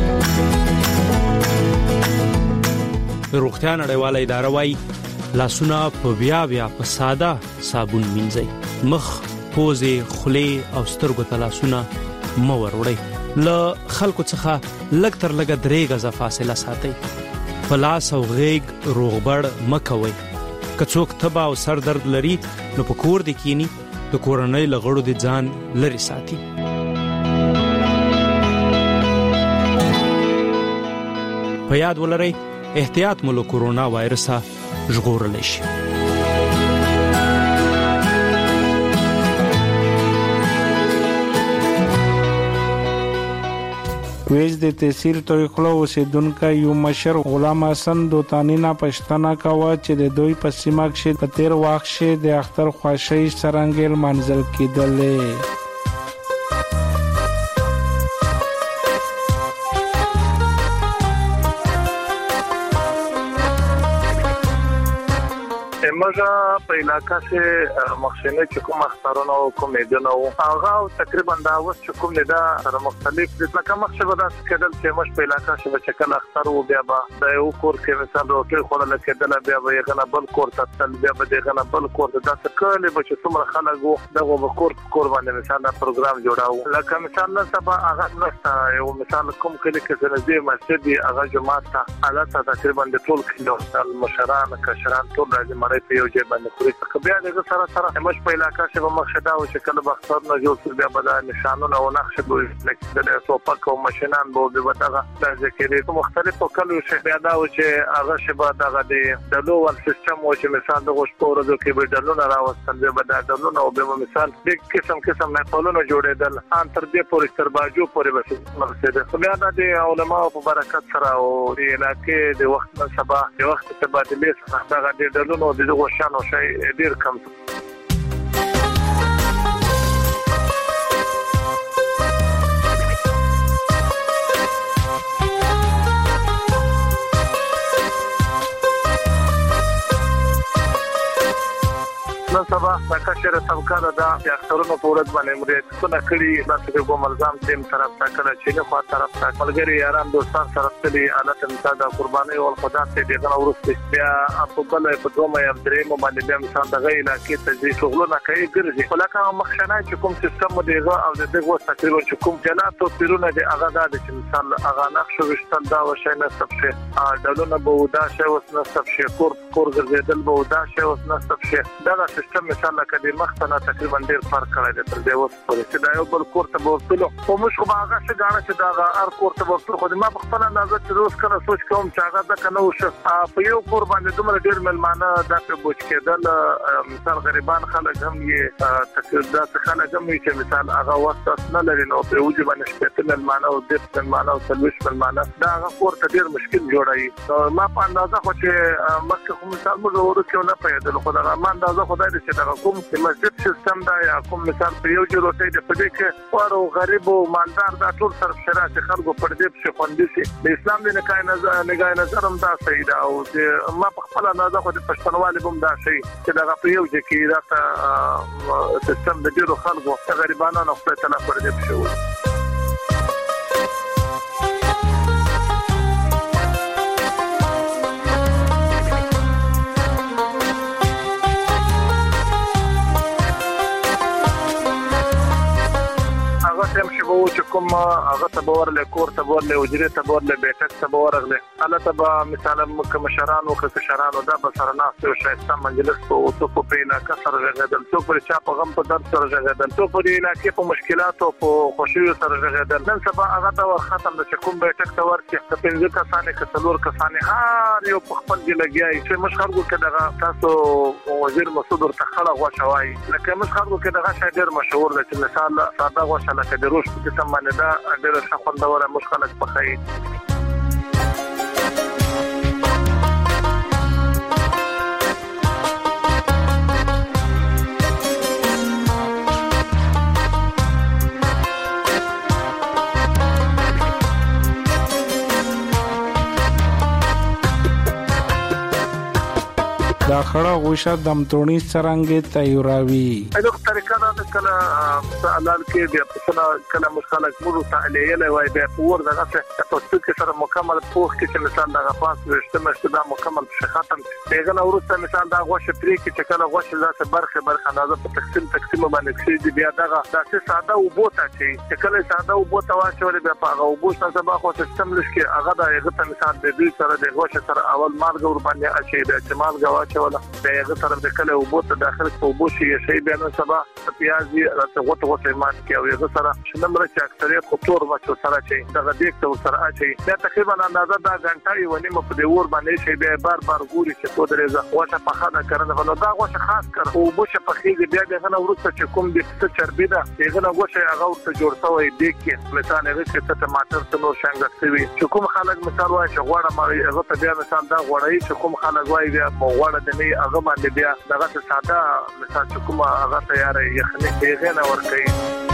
روغتیا نړیواله اداره وايي لاسونه په بیا په ساده صابون مینځئ. مخ، پوزې، خولې او سترګو ته لاسونه مه وروړئ. له خلکو څخه لږ تر لږه 3 غزه فاصله ساتئ. په لاس او غېږ روغبړ مه کوئ. که څوک تبه او سر درد لري نو په کور دې کینی، د کورنۍ له غړو دې ځان لري ساتي. په یاد ولرئ احتیاط مو له کورونا وایرسه ژغورلی شي. ویز د تحصیل طریقو اوسیدونکو یو مشر غلام حسن دوتانی نه پښتنه کاوه چې د دوی په سیمه کې په تیر وخت کې د اختر خواشي سرانګل منزل کېدلې. موږ په علاقې کې مخشنه چې کوم اخترونه او کومیډونه او هغه تقریبا دا اوس چې کوم دا سره مختلف دي. لکه مخشبه دا کېدل چې موږ په علاقې کې چې کله اختر و بیا به د یو کور کې مثال روټي خلل کېدل، بیا به یې غنه بل کور ته تل، بیا به یې غنه بل کور ته داسې کله به چې څومره خلک وو دغه کور باندې مثال دا پروګرام جوړاو. لکه مثال نن سبا هغه نشته، یو مثال کوم کلی کې زنځي مسجد هغه جماعت ته حالت تقریبا د ټول کلو مشران کشران ټول راځي مړی په یو ځای باندې خوري. بیا دغه سره موږ په علاقې کې به مخشدا او چې کله بختار نه جوړ بیا به د نشانونو او نقشه د سوپک او ماشینان به دغه د ذکرې مختلفو کلو چې بیا دا و چې هغه شبه دغه د لوول سیستم او چې مثال د غوښتورو د کې به دلونه راوستل به د دلونه او به مثال د قسم نه پلونه جوړېدل ان تر دې پورې تر باجو پورې به مرسته. بیا د علماء په برکت سره او د علاقې د وخت نه سبا د وخت تبادله سره دغه د دلونو د غوښانو شي ډیر کم. نن سبا د کشر سمکاله دا د اخترونو په ورځ باندې مرید څنګه کړي ناسې کوم ملزم تیم طرف ته کړه چې نه خوا طرف ته ملګری یاران دوستان سره تللی حالت مثال د قرباني او خدا ته دغه ورسته بیا په بل په دومره یو درې مو باندې بیا مثال دغه علاقې ته چې شغلونه کوي ګرځي ولکه مخشنه چې کوم سیستم دیغه او دغه تقریبا چې کوم جنات او پیرونه د هغه د مثال هغه نقشه وشتل دا وشي نه سبشه دلونه به ودا شي وس نه سبشه کور ګرځیدل به ودا شي وس نه سبشه دا سیستم مثال لکه د مختنه تقریبا ډیر فرق کړی دی تر دې وخت پورې چې دا یو بل کور ته ورتلو او موږ خو هغه څه غواړو چې دا هر کور ته ورتلو خو ما په خپل اندازه چې روز کله سوچ کوم چې هغه د کنه وشه په یو کور باندې دومره ډیر ملمانه دا په بوج کېدل مثال غریبان خلک هم یې تقریبا خلک هم چې مثال هغه وخت نه لري نو په وجه باندې شپته ملمانه او د ملمانه او سلوش ملمانه دا هغه کور ته ډیر مشکل جوړایي. ما په اندازه خو چې مکه کوم مثال موږ ورته نه پیدا خو دا ما اندازه خدای دې چې دا کوم مسجد سیستم دا یا کوم مثال په یو جوړ ته د پدې کې ورو غریب او مالدار دا ټول سره شرایط خلکو پر دې په خوندې سي د اسلام د نگاه نظر هم دا صحیح دا او ما په خپل اندازه خو د پښتونوالي هم دا شي چې دا په یو ځکه دا سیستم د ډیرو خلکو غریبانو نه خپل تل پر دې شو. هم شي وو چې کوم هغه تبور له کور تبور له وجري تبور له بیٹک تبور غله الله تبا مثلا مشران او کشران دا به سره ناس او شایسته مجلس او تو په علاقې سره غږدل تو پر چا په غم په درد سره غږدل تو په علاقې په مشکلات او په خوشي سره غږدل نن سبا هغه دا ختم د کوم بیٹک تور کې په 15 کسانه کڅلور کسانه هر یو په خپل دی لګیای چې مشخرګو کې دغه تاسو وزیر مسعود ورتخله غوښوي لکه مشخرګو کې دغه شای ډیر مشهور دی چې مثال ساده غوښه لکه د روش په قسم باندې دا ډېر ښه خوندوره مشکلات پخې. دا خړه غوښه دمتونی څرنګه تیاروي. دا طریقه دا کله حلال کې بیا په کله مخالک مورو تعلیه وای بیا پور دغه څه تاسو کې سره مکمل پوښ کې چې مثال دغه پاس وشته دا مکمل ختم دغه ورسته مثال دا غوښه پرې کې چې کله غوښه ذات برخه اندازه په تقسیم باندې کې بیا دغه داسې ساده او بوته چې کله ساده او بوته واچول بیا په هغه او بوته سبا خو سیستم لشکې هغه د هغه په مثال د دې سره د غوښه سره اول مالګه ور باندې اچي د مالګه واچول د هغه سره د کله او بوته داخله په بوشي شي بیا نو سبا پیازي راته غوټه مات کې او هغه سره شنمره چې اکثریت خطور واچو سره چې دغه دې ته سره اچي دا تقریبا اندازه دا غنټه یو نیمه په دې ور باندې شي بیا بار ګوري چې تو درېزه غوښه په خانه کړنه نو دا غوښه خاص کر او بوشه په خېږي بیا دغه ورته چې کوم دې څه چربي ده هغه غوښه هغه ورته جوړ شوی دی کې مثال هغه چې ټماټر نو څنګه کوي چې کوم خلک مثال وایي چې غوړه ماري هغه ته بیا مثال دا غوړی چې کوم خلک وایي بیا غوړه د نه هغه باندې بیا دغه ساده مثال چې کوم هغه تیار یخني هغه نه ور کوي.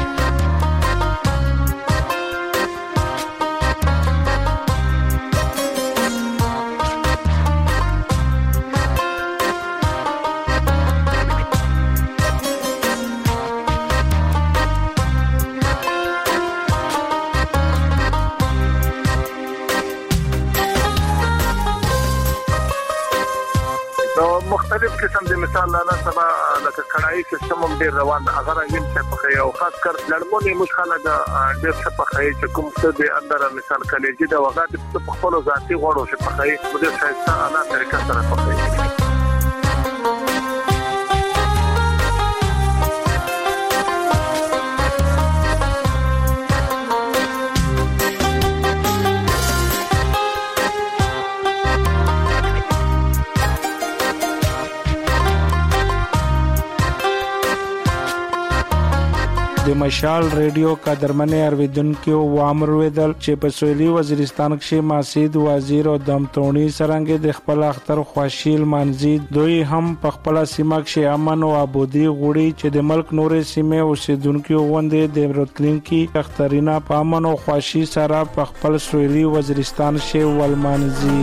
مختلف قسم د مثال لاله سبا لکه کړای سیستم هم ډیر روان هغه رنګین څه په یو خاص کر لړمونی مشخاله د ډیر څه په چې کوم څه د اندر مثال کلیجی د وغه د خپل ذاتی غوړو چې په د شایسته انا طریقه سره په د مشال ریډیو قدرمنې اوریدونکو وامر ودل چې په سویلي وزیرستان کې ماسید وزیر او دمتونی سرنګ د خپل اختر خوشیل منځي دوی هم په خپل سیمه کې امن او ابودي غوړي چې د ملک نورې سیمه اوسیدونکو وندې د راتلونکي اخترینا په امن او خوشي سره په خپل سویلي وزیرستان کې ولمنځي.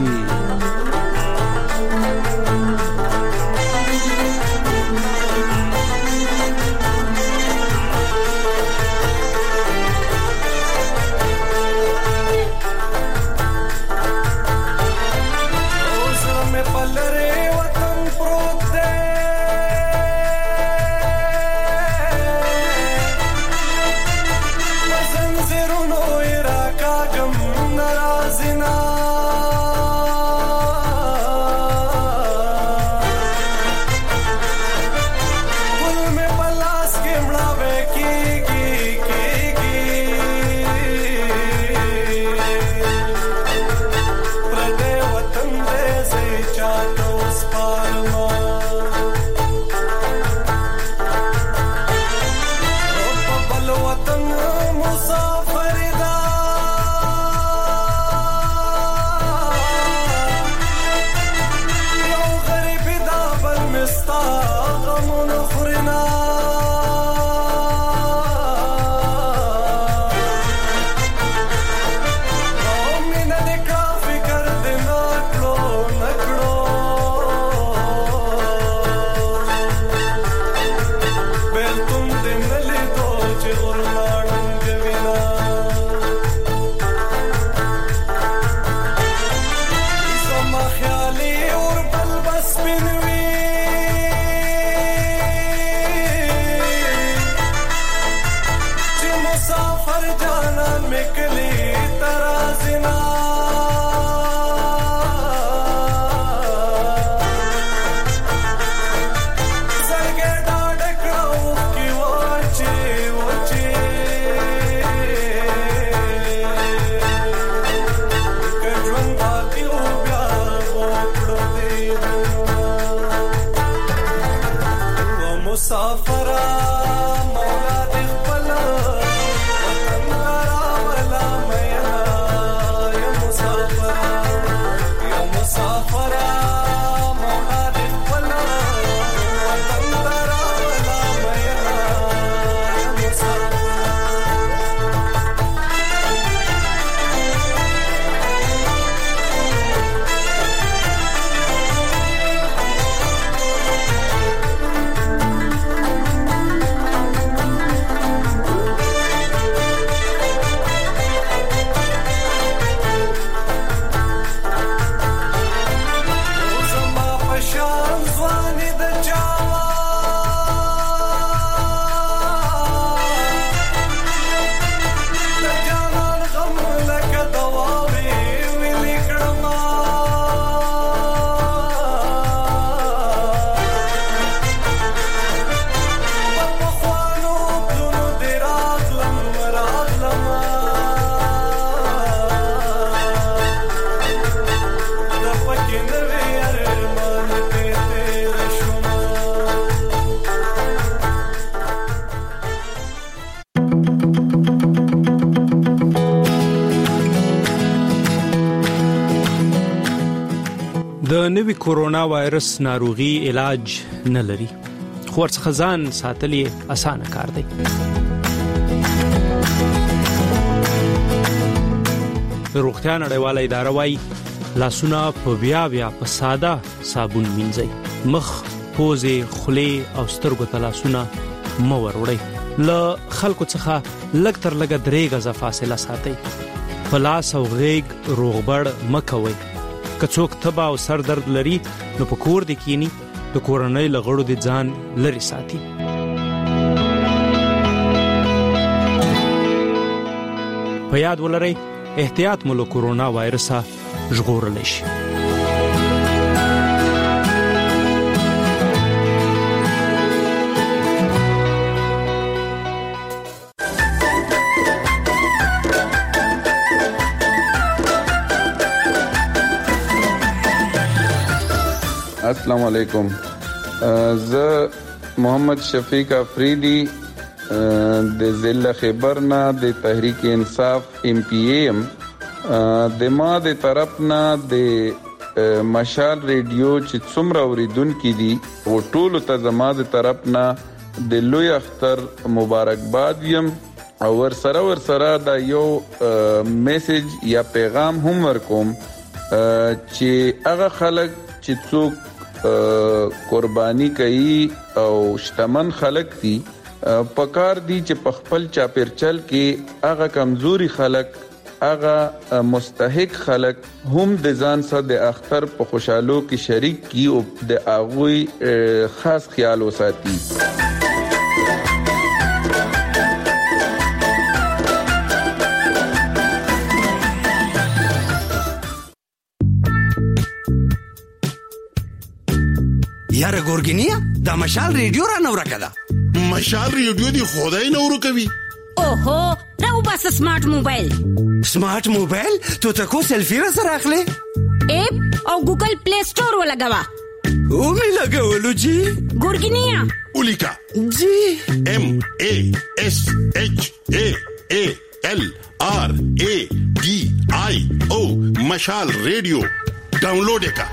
د نوي کورونا وایرس ناروغي علاج نه لري، خو ورڅخه ځان ساتل یې اسانه کار دی. روغتیا نړیواله اداره وايي لاسونه په بیا په ساده صابون مینځئ. مخ، پوزې، خولې او سترګو ته لاسونه مه وروړئ. له خلکو څخه لږ تر لږه 3 غزه فاصله ساتئ. په لاس او غېږ روغبړ مه کوئ. که څوک تبه او سر درد لري نو په کور دې کینی، د کورنۍ له غړو دې ځان لرې ساتي. په یاد ولرئ احتیاط مو له کورونا وایرسه ژغورلی شي. السلام علیکم. زه محمد شفیق افریدی د ضلع خیبر نه د تحریک انصاف MPM د ما د طرف نه د مشال ریډیو چې څومره اوریدونکو دي او ټول ته زما د طرف نه د لوی اختر مبارکباد یم او ورسره دا یو میسج یا پیغام هم ورکوم چې هغه خلک چې څوک قربانی کوي او شتمن خلک دي پکار دي چې په خپل چاپیرچل کې هغه کمزوري خلک، هغه مستحق خلک هم د ځان سره د اختر په خوشحالو کې شریک کی او د هغوی خاص خیال وساتي. یاره ګورګینیا دا مشال ریډیو را نو راکدا. مشال ریډیو دی خدای نو ورکوي. اوهو راو بس سمارټ موبایل. سمارټ موبایل ته تاسو سیلفی را سره اخلي؟ اپ او ګوګل پلی سٹور ولګوا. او می لګولو جی ګورګینیا اولیکا جی MASHALRADIO مشال ریډیو ډاونلوډ کا.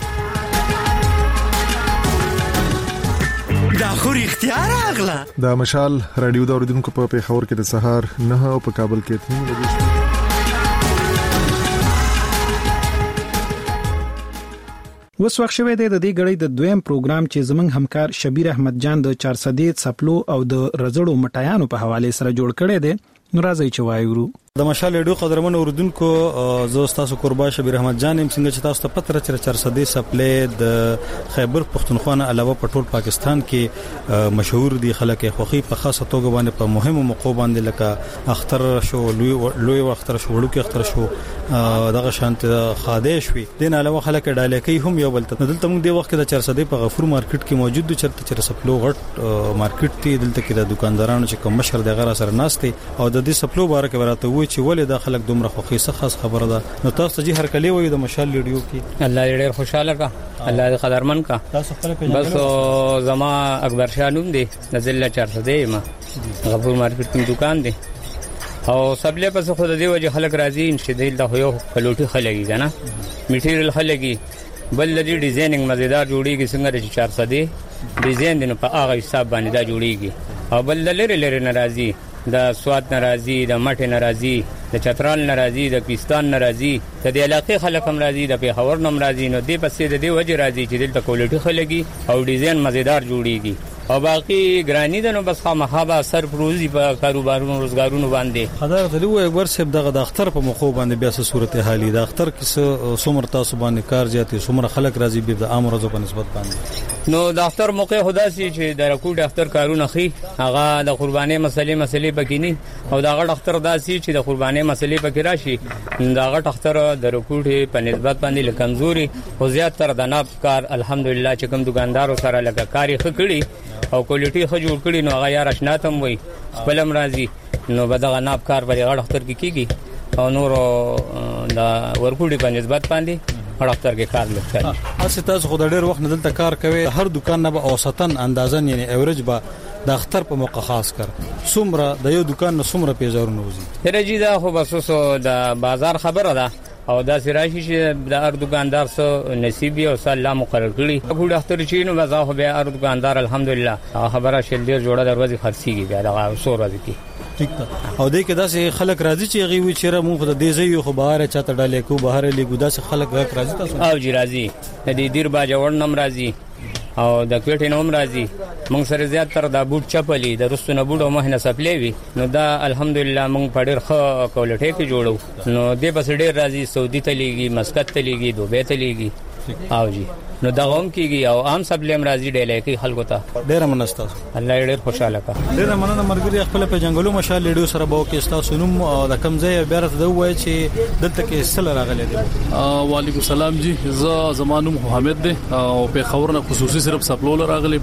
دا خو اختیار اغلا. دا مشال رادیو دا اوریدونکو په پیښور کې د سهار 9 او په کابل کې 3 بجې. وس وخت شوه د دې غړې د دویم پروګرام چې زمنګ همکار شبیر احمد جان د 400 سپلو او د رزړو مټایانو په حواله سره جوړ کړي دي. نو راځي چې وایو د مشال ریډیو قدرمن اوردونکو زه تاسو قربان شبیر احمد جان هم څنګه چې تاسو ته پته راچره 400 سپلې د خیبر پختونخوا نه علاوه په ټول پاکستان کې مشهور دي خلک خوخي په خاصه توګه باندې په مهمو موقعو باندې لکه اختر شو لوی اختر شو وړوکی اختر شو دغه شانت خاده شوي دین علاوه خلک ډالې کوي هم یو بل ته دلته موږ د وخت د 400 په غفور مارکیټ کې موجود دي چې سپلو غټ مارکیټ دی دلته کې د دکاندارانو چې کوم مشر د غره سره ناشته او د دې سپلو باره کې ورته وای چې ولې د خلک دومره خوخي خاص خبره ده. نو تاسو جی هر کلی وای د مشال ریډیو کې الله دې خوشاله کا، الله دې قدرمن کا. بس زما اکبر شاه نوم دی د ضلع 400 ما غفور مارکیټ کې دکان دی او سبله پس خود دې وجه خلک راځي ان شدیل د هيو کلوټي خلګي کنه میټیریل خلګي بل دې ډیزاینینګ مزیدار جوړیږي څنګه چې 400 ډیزاین دنه په هغه حساب باندې دا جوړیږي او بل لری ناراضي د سواد ناراضي د مټ ناراضي د چترال ناراضي د پاکستان ناراضي د دې علاقې خلک هم راضي د پیښور ناراضي نو دې پسې د دې وجه راضي چې دلته کوالټي خلګي او ډیزاین مزیدار جوړیږي او باقي ګرانی دنو بس خامخابه سر پروزي په کاروبارونو روزګارونو باندې خدای ته وي ور سب دغه د اختر په مخو باندې بیا څه صورت حالي د اختر کې څومره تاسو باندې کار زیاتې څومره خلک راضي به د عام ورځو په نسبت باندې نو د اختر موقع خدا سي چې د رکوټ اختر کارونه خي هغه د قرباني مسلې پکې نه او دا غټ اختر داسي چې د قرباني مسلې پکې راشي دا غټ اختر د رکوټ په نسبت باندې لکمزوري او زیات تر د ناب کار الحمدلله چې کوم دکاندارو سره لکه کاری خکړي او کوالټي خو جوړ کړي نو هغه یار آشناتم وي خپلم راضي نو بدغه ناب کار په غړ اختر کې کیږي او نور دا ورکوټي په نسبت باندې غړ اختر کې کار لږ تاسو تاسو خو د ډېر وخت نه دلته کار کوي هر دکان نه به اوسطن اندازن یعنی ایوریج به د اختر په موقع خاص کر څومره د یو دکان نه څومره پیژارونه وزي رجی دا خو بسوسو د بازار خبره ده او دا سراشي چې د هر دکاندار سره نصیب او الله مقرر کړی ابو ډاکټر چینو مزاح به هر دکاندار الحمدلله خبره شل ډیر جوړه دروازه خرڅيږي بیا دا 100 ورځې کې ٹھیک ده. او دې کې داسې خلک راځي چې غي وي چې مونږ د دې ځای خو بهر چاته ډالې کو بهر لګو داسې خلک راځي تاسو او جی راځي د دې دیر باجوړ نم راځي او د کوټې نوم راځي مونږ سره زیات تر دا بوت چپلی د رستونه بوډو مهنه سپلې وي نو دا الحمدلله مونږ په ډېر ښه کولټه کې جوړو نو دې بس ډېر راځي سعودي ته لګي مسقط ته لګي دوبه ته لګي او جی نو دا هم کیږي او عام سبلیم راځي ډېلې کې خلکو ته ډېر منستا الله ډېر خوشاله کا ډېر مننه مرګري خپل په جنگلو مشال لیډو سره به کې تاسو نوم د کم ځای بیا راته وای چې دلته کې سره راغلي دي. وعلیکم السلام جی زمانو حامد دی او په خبرونه خصوصي صرف سپلول راغلي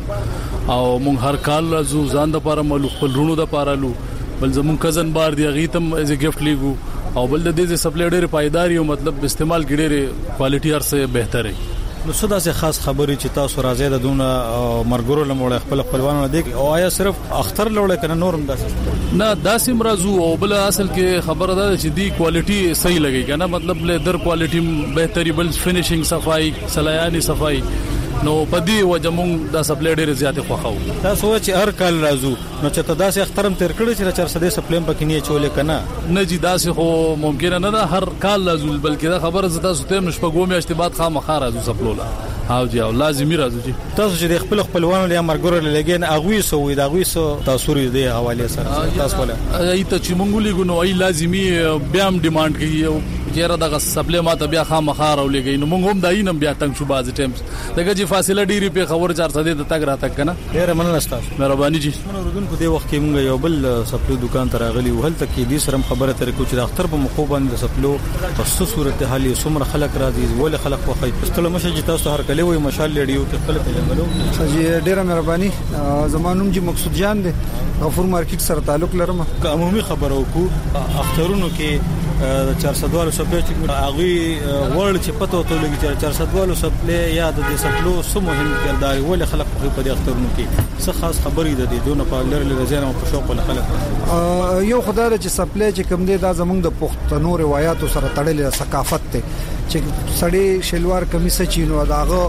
او مونږ هر کال زو ځان د پاره ملو خپل رونو د پاره لو بل زمون کزن بار دی غیتم از گیفت لیګو او بل د دې سپلې ډېر پایداري او مطلب استعمال ګډېره کوالټي هرڅه بهتره نو څه داسې خاص خبرې چې تاسو راځي د دونه مرګورو لموړ خپل خپلوانو دی او آیا صرف اختر لوړ کنه نورم داسې نه داسې مرزو او بل اصل کې خبره ده چې دی کوالټي صحیح لګي کنه مطلب له در کوالټي بهتري بل فینیشینګ صفائی سلایانی صفائی نو پدی وجمون د سپلې ډېر زیات خوخاو تاسو چې هر کال راځو نو چې تاسو اخترم تیر کړی چې 400 سپلیم پکې نه چولې کنه نه جی داسې خو ممکن نه ده هر کال راځو بلکې دا خبره زتا ستې نشپګو مې اشتباط خامخا راځو سپلولا او جی او لازمي راځو جی تاسو چې خپل خپلوانو له مرګور لګین اغوي سو وي دا اغوي سو تاسو ری دی حواله سره تاسو ولا ایته چې مونږ لګو نو ای لازمي بیا هم ډیماند کوي چیرې دا سپلې ماته بیا خامخا راولېږي نو مونږ هم داینم بیا تنګ شو باز ټیمز دغه جی فاصله ډیری په خبر 400 د تک راته کنه ډېر مننه تاسو مهرباني جی منوردونکو دی وخت کې مونږ یو بل سپلو دکان ته راغلی و هلته کې دې سره خبره تر کو چې د اختر په مخو باندې سپلو په صورت حال یې سمره خلک راځي ول خلک وخی پستله مشه چې تاسو هر کله وي مشال لیډیو کې خپل پیژنګلو جی ډېر مهرباني زمانوم جی مقصود جان دی غفور مارکیټ سره تعلق لرم عمومي خبرو کو اخترونو کې 400 والو سپلې چې اغوي ورل چې پته وته لګي چې 400 والو سپلې یاد دي سپلو سو مهم کرداري ول خلک په دې اخترونو کې څه خاص خبرې ده دي دونه په لر لر زیرم په شوق ول خلک یو خدای چې سپلې چې کوم دي دا زمونږ د پښتنو روایتو سره تړلې ثقافت ته چې سړی شلوار کمیس چینو داغه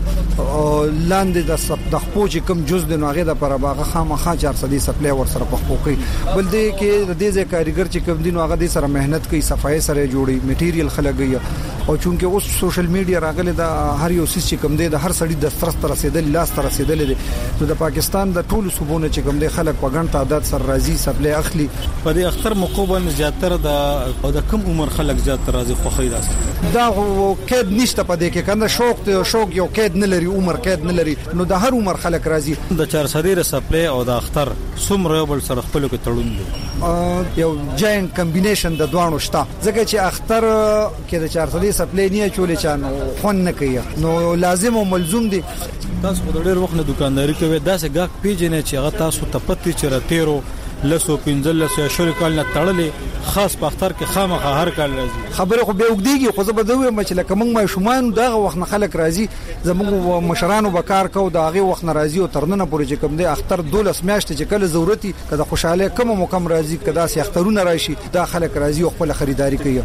لاندې د خپو چې کوم جز د نوغه د پر باغه خامخا 400 سپلې ور سره پخپو کوي بل دې کې د دې کاریګر چې کوم دین هغه د سره مهنت کوي صفای سره جوړي میټیریل خلګي او چونکه اوس سوشل میډیا راغله د هر یو سیس چې کوم دی د هر سړي د سترس تر رسیدل لاس تر رسیدل دي نو د پاکستان د ټولو صوبونو چې کوم دی خلک په ګڼ تعداد سره راځي سپلې اخلي په دې اختر مقوبن زیاتره د کم عمر خلک زیاتره راځي خو خیدا دا کېد نشته په دې کې کنده شوق یو کېد نه لري عمر کېد نه لري نو د هر عمر خلک راځي د 400 سپلې او د اختر څومره بل سره خپل کې تړون دي یو جاینټ کمبینیشن د دوانو شته ځکه چې اختر کې د 400 سپلې نه چولې چانو خون نه کوي نو لازم او ملزوم دي تاسو په ډېر وخت نه دکانداري کوي داسې غاک پیژنې چې هغه تاسو ته پتی چې راتیرو لسو پنځل سو شل کال نه تړلې خاص په اختر کې خامخا هر کال راځي خبره خو به وګديږي خو زه به دوی مچ لکه موږ ما شومان دغه وخت نه خلک راځي زموږ مشرانو بکار کو دغه وخت نه راځي او ترنه پورې چې کوم دی اختر 12 میاشتې چې کله ضرورتي کله خوشاله کوم مکم راځي کدا سي اخترونه راشي دا خلک راځي او خپل خریداري کوي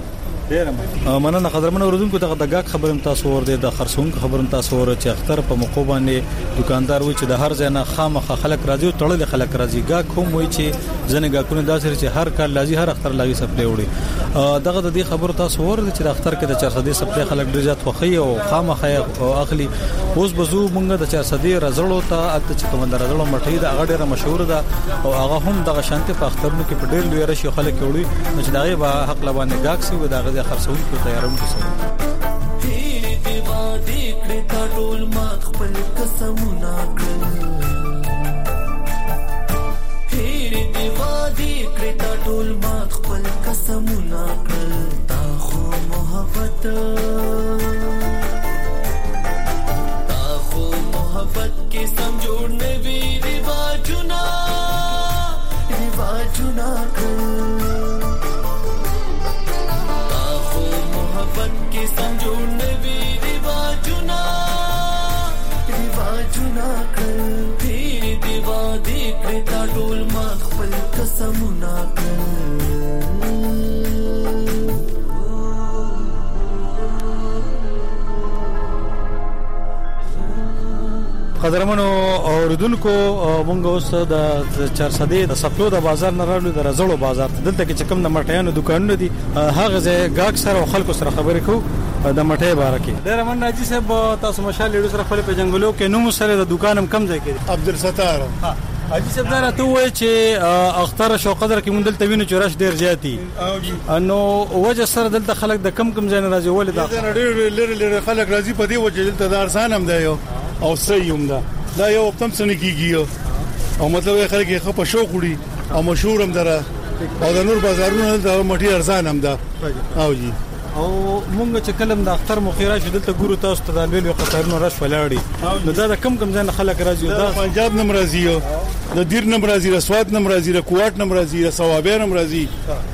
مننه قدرمن اوردونکو ته د غاک خبرم تاسو ور دي د خرڅون خبرم تاسو ور چې اختر په موقع باندې دکاندار وي چې د هر ځای نه خامخ خلک راځي او تړل خلک راځي غاک هم وي چې ځنه غاکونه داسې چې هر کال راځي هر اختر لاګي سپلې وړي دغه د دې خبر تاسو ور دي چې د اختر کې د 400 سپلې خلک ډیر زیات خوخي او خامخ او اخلي اوس بزو مونږ د 400 رزړو ته اته چې کوم د رزړو مټي د هغه ډیره مشهور ده او هغه هم د شانته په اخترونو کې په ډیر لوی رشي خلک وړي چې دغه به حق لبانه غاک سي و دغه خرڅون کو تیارم کیسه هی دی وادي کړه تا ټول ما خپل قسمونه کړل هی دی وادي کړه تا ټول ما خپل قسمونه کړل تا خو محبت کې سم جوړ نه وی رواجونه के संजोड़ नवी रिवाजुना कर फिर दीवा देख लेता डोल माख पल कसमुना कर قدرمنو اوردونکو مونږ اوس د چارسدې د سپلو د بازار نه راغلو د رزړو بازار دلته کې کوم د مټیانو دکانونه دي هغه ځای گاګ سره او خلکو سره خبرې کوو د مټې باره کې. ډېر من ناجی صاحب تاسو مشال لیډو سره خپل په جنگلو کې نو سره د دکانم کم ځای کې عبدالستار حاجی صاحب دا راته وایي چې اختر شو قدر کې مونږ دلته وینو چې رش ډېر زیاتی نو وجه سره دلته خلک د کم ځای نه راځي ولې دا ډېر لري خلک راځي په دې وجه دلته د ارسان هم دی او سيوم دا یو تم سن کیږي او مطلب خلک یې خپ شوق وړي او مشهور هم دره او د نور بازارونو د مټي ارزان هم ده او جی او مونږ چې کلم د اختر مخیره شو دلته ګورو تاسو ته د لوی قطارونو رش ولاړی نو دا د کم ځای خلک راځي دا پنجاب نم راځي د دیر نم راځي د سواد نم راځي د کوټ نم راځي د ثوابیر نم راځي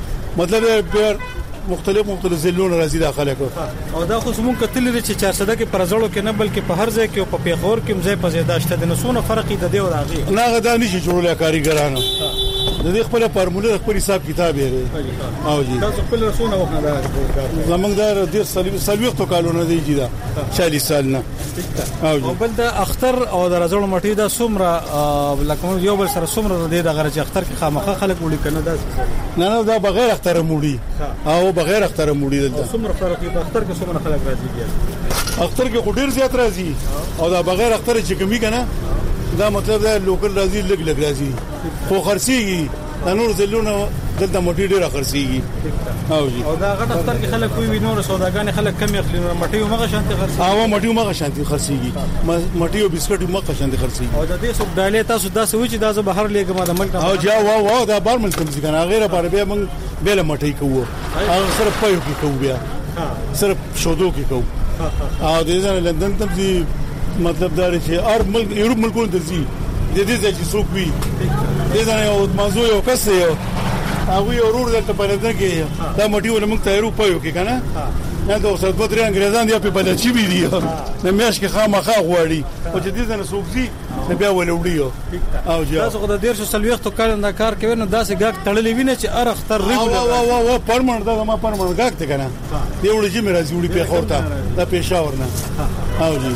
مطلب مختلف ضلعونو راځي د خلکو او دا خو مونږ کتل لري چې 400 کې پرځړو کې نه بلکې په هر ځای کې او په پیښور کې مزه په زیاده شته د نسونه فرق د دی او راغي نه غدا نشي جوړول کاریګرانو د دې خپل فارموله خپل حساب کتاب یې او جی تاسو خپل رسونه وخنه زمونږ دا د سلويختو کالونه دی جی دا 40 سال نه او جی بل د اختر او د رزړو مټي دا سومره لکه یو بل سره سومره د دې غره چې اختر کې خامخه خلک وړي کنه دا نه دا بغیر اختر موړي او بغیر اختر موړي دلته سومره فرق په اختر کې سومره خلک راځي اختر کې ډیر زیات راځي او دا بغیر اختر چې کمی کنه دا مطلب دا لوکل راځي لګ راځي خو خرسيږي نور زلونه دلته موټي ډیره خرسيږي او جی او دا غټ اختر کې خلک کوي نور سوداګان خلک کم اخلي نور مټي مغه شانتي خرسي او مټي مغه شانتي خرسيږي مټي او بسکټ مغه شانتي خرسيږي او د دې سب ډالې تاسو دا سوي چې دا زه بهر لګم د ملک او جا واو دا بار ملک څنګه کنه غیره بار به موږ بیل مټي کوو او صرف پيو کې کوو بیا صرف شودو کې کوو او د دې لندن ته دي مطلب دا چې هر ملک یورپ ملکونو ته دي د دې چې څوک وي دې ځنه یو موضوع یو کس یو هغه ورور دلته په لندن کې دا مټي ول موږ ته یورپ یو کې کنه نه دا اوس د بدر انګريزان دی په بلچی وی دي نه مېش کې خامخا غواړي او چې دې ځنه څوک دي نه بیا ولوړیو او جا تاسو خدای ډیر شو سلويختو کال دا کار کوي نو داسې ګاګ تړلې ویني چې ار اختر ریګ او پرمن دا ما پرمن ګاګ ته کنه دی وړي چې مې راځي وړي په خورتا دا پېښور نه او جی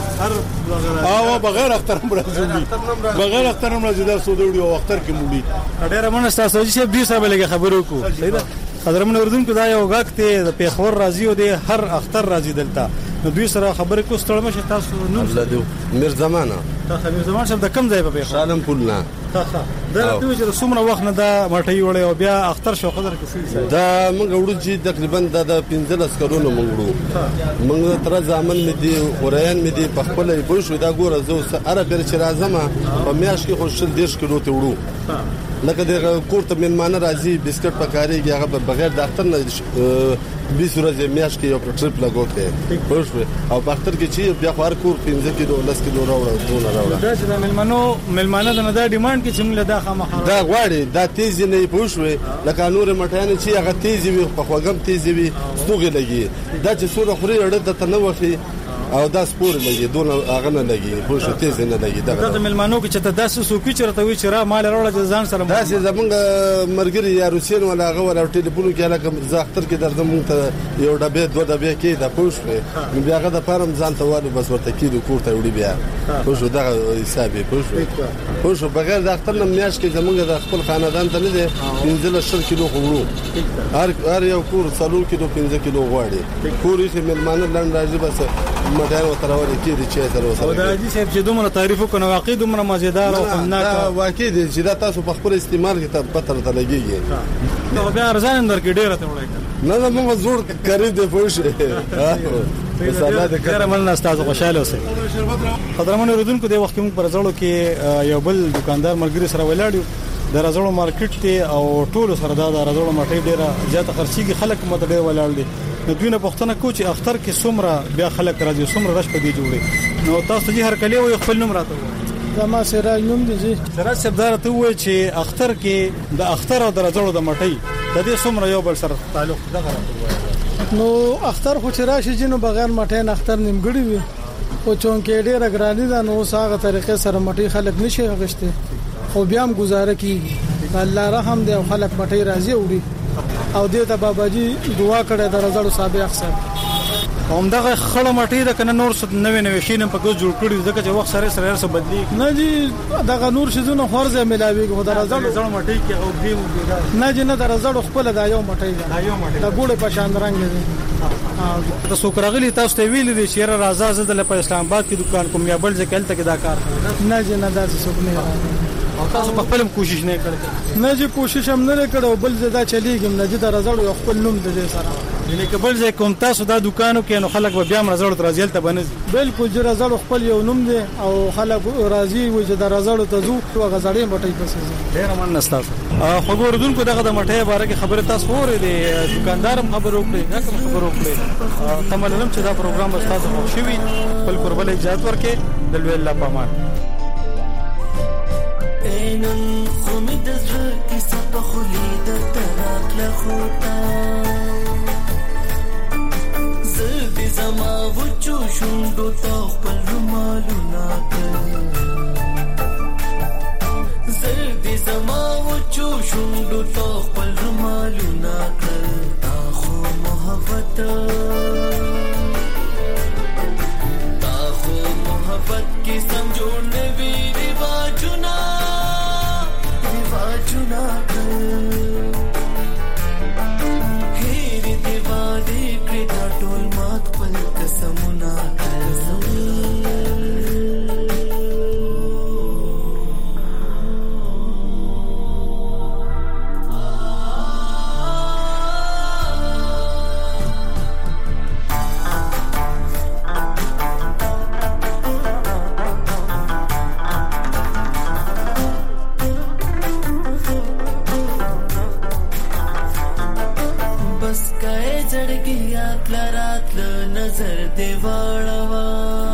او بغیر اختر مرزي بغیر اختر مرزي دا سودوړي او اختر کې مولي ډېر مننه تاسو چې دې سره بلګه خبرو کو قدرمن اردن کو دا یو غاک ته د پیښور راځي او د هر اختر راځي دلته نو دوی سره خبرې کو ستړم شه تاسو نو میر زمانہ تاسو میر زمانہ څخه د کم ځای په پیښور سالم پولنا دا ته چې څومره وخت نه دا مټي وړي او بیا اختر شو قدر کې دا موږ وړو چې تقریبا د 15 کلونو موږ وړو موږ تر ځامن مې دي اوريان مې دي په خپل بل شو دا ګوره زه اره پر چې راځم په میاش کې خوشل 10 کیلو ته وړو لکه د کورته منمانه راځي بسکټ پکاريږي هغه بغیر د اختر نه 20 ورځې میاش کې یو ټریپ لګوته پښه او په اختر کې چې بیا خور کور 15 کیلو 10 کیلو راوړل دونه راوړل دا چې د ملمانه نه دا ډیماند کې چې موږ دا خامخا دا غواړي دا تیز نه پښه لکه نور مټیان چې هغه تیز وي په خوګم تیز وي ستوګه لګي دا چې سوره خوري اړه د تنوفي او دا سپور لګي دونه هغه نه لګي پښه تیز نه لګي دا د ملمانو کې چې تاسو سوکي چرته وی چې را مال راوړل ځان سره دا چې زمونږ مرګري یا روسین ولا هغه ولا ټلیفون کې لکه زاختر کې درته مونږ ته یو ډبه دوه ډبه کې دا پښه بیا هغه د پرم ځان ته وایي بس ورته کې د کور ته وړي بیا پښه دا حسابي پښه بغیر د اختر نه میاش کې زمونږ د خپل خاندان ته نه دي 15 کیلو خورو هر یو کور 3 کیلو 15 کیلو غواړي کور یې ملمانه لاند راځي بس مټای و تر ورته کې دي چې تر وسره دا دي چې دومره تعریف کو نو واقع دومره مزیدار او خوندناک دا واقع دي چې دا تاسو په خپل استعمال کې ته پتر ته لګيږي نو بیا ارزان درکې ډیره ته وړای نه موږ زوړ قریب دی پوښه مثلا د کار من استاد خوشاله اوسه قدرمن اردوونکو د وخت موږ پر ځړو کې یو بل دکاندار ملګری سره ولاړو د رازړو مارکیټ ته او ټول سره دا رازړو مټي ډیره زیاته خرچيږي خلک مت ډیر ولاړ دي نو دوی نه پښتنه کو چې اختر کې سومره بیا خلک راځي سومره رش پدې جوړي نو تاسو چې هر کله یو خپل نوم راته دا ما سراج نوم دي سراج صاحب ته وایي چې اختر کې د اختر او د رازړو د مټي د دې سومره یو بل سره تعلق دغه راته نو اختر خو چې راشي جنو بغیر مټي اختر نیمګړی وي او چونکې ډېر اګرانی ده نو هغه طریقې سره مټي خلک نشي غشته خو بیا هم گزاره کیږي الله رحم دې خلک مټي راځي وړي او دې ته بابا جی دعا کړه د رزړو صاحب اکثر همدغه خړه مټي د کنه نور څه نوې شینم په ګوز جوړ کړی ځکه چې وخت سره سره څه بدلی نه جی دغه نور شیزونه خورځه ملاوي خو درزړ مټي کې او دی نه جی نه درزړ خپل د یو مټي د ګوړې په شان رنگ دی تاسو کراغلی تاسو ته ویل دي چې راځه زدل په اسلام آباد کې دکان کوم یا بل ځکه تل کې دا کار نه جی نه داسې څوک نه او تاسو په خپل کوشش نه کړی نه جی کوشش هم نه کړو بل زدا چلیږم نه جی درزړ یو خپل نوم د دې سره یعنی کبل ځای کوم تاسو دا دکانو کې نو خلک به بیا مرزړ ترازیل ته بنځي بالکل جره زړ خپل یو نوم دی او خلک راضي وي چې درزړ ته زو او غزړې مټي پسې ډیر من نستاسو خو ګوردونکو دغه د مټي باره کې خبره تاسو اورې دي دکاندار خبرو کړی دا کوم خبرو کړی تمنم چې دا پروګرام تاسو خوښ شي بل قربل اجازه ورکې دلوي الله پامان اینن خمید زر کیسه په خلی د تراک لخوتا زردی زما وچو شوندو تا خپل رومالونا کړ زردی زما وچو شوندو تا خپل رومالونا کړ تا خو محبت کی سمجھو نبی رواجنا هیر دیوادی کړه ټول مات پل قسمونه नजर देवाड़वा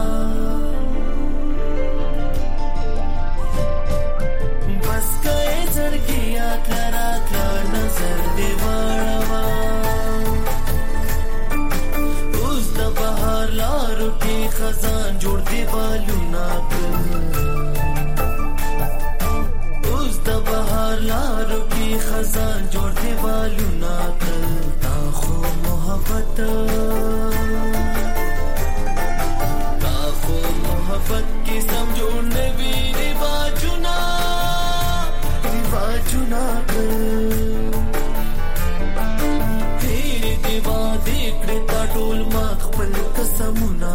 बस गए झड़किया खरा नजर देवाड़वा उस द बहार लारू की खजान जोड़ दे बालू नाक उस द बहार लारू की खजान जोड़ दे बालू नाक ताखो मोहब्बत मोहब्बत की समझो नबी रिवाजुना तेरे दीवा देख लेता टोल माख पल कसमुना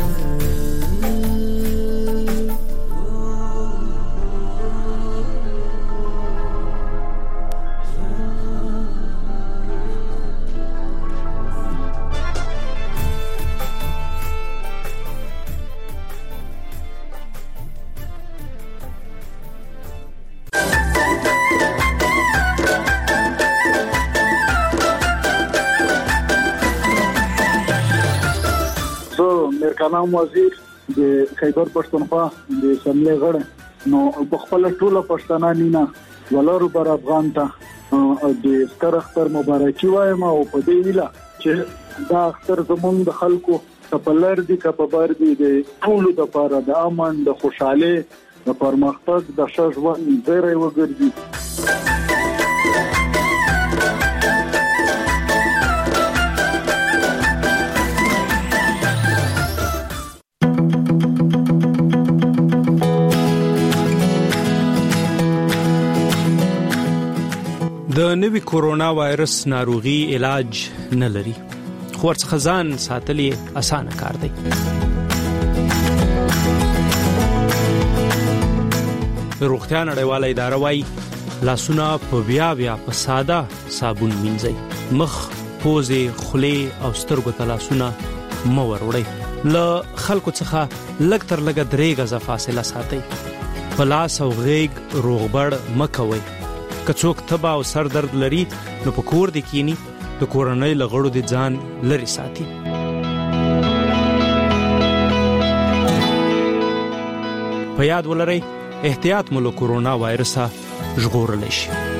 کلام وزیر د خیبر پښتونخوا د سملې غړ نو په خپل ټوله پښتنانینا ولر بر افغان ته د ستر اختر مبارکي وایم او په دې ویلا چې دا اختر زمونږ د خلکو په لر دي په بار دي د ټولو د لپاره د امن د خوشاله د پرمختګ د شژوند زیری وګرځي د نوي کورونا وایرس ناروغي علاج نه لري خو ورڅخه ځان ساتل یې اسانه کار دی روغتیا نړیواله اداره وايي لاسونه په بیا په ساده صابون مینځئ مخ پوزې خولې او سترګو ته لاسونه مه وروړئ له خلکو څخه لږ تر لږه 3 غزه فاصله ساتئ په لاس او غېږ روغبړ مه کوئ که څوک تبه او سر درد لري نو په کور دې کینی د کورنۍ له غړو دې ځان لري ساتي په یاد ولرئ احتیاط مو له کورونا وایرسه ژغورلی شي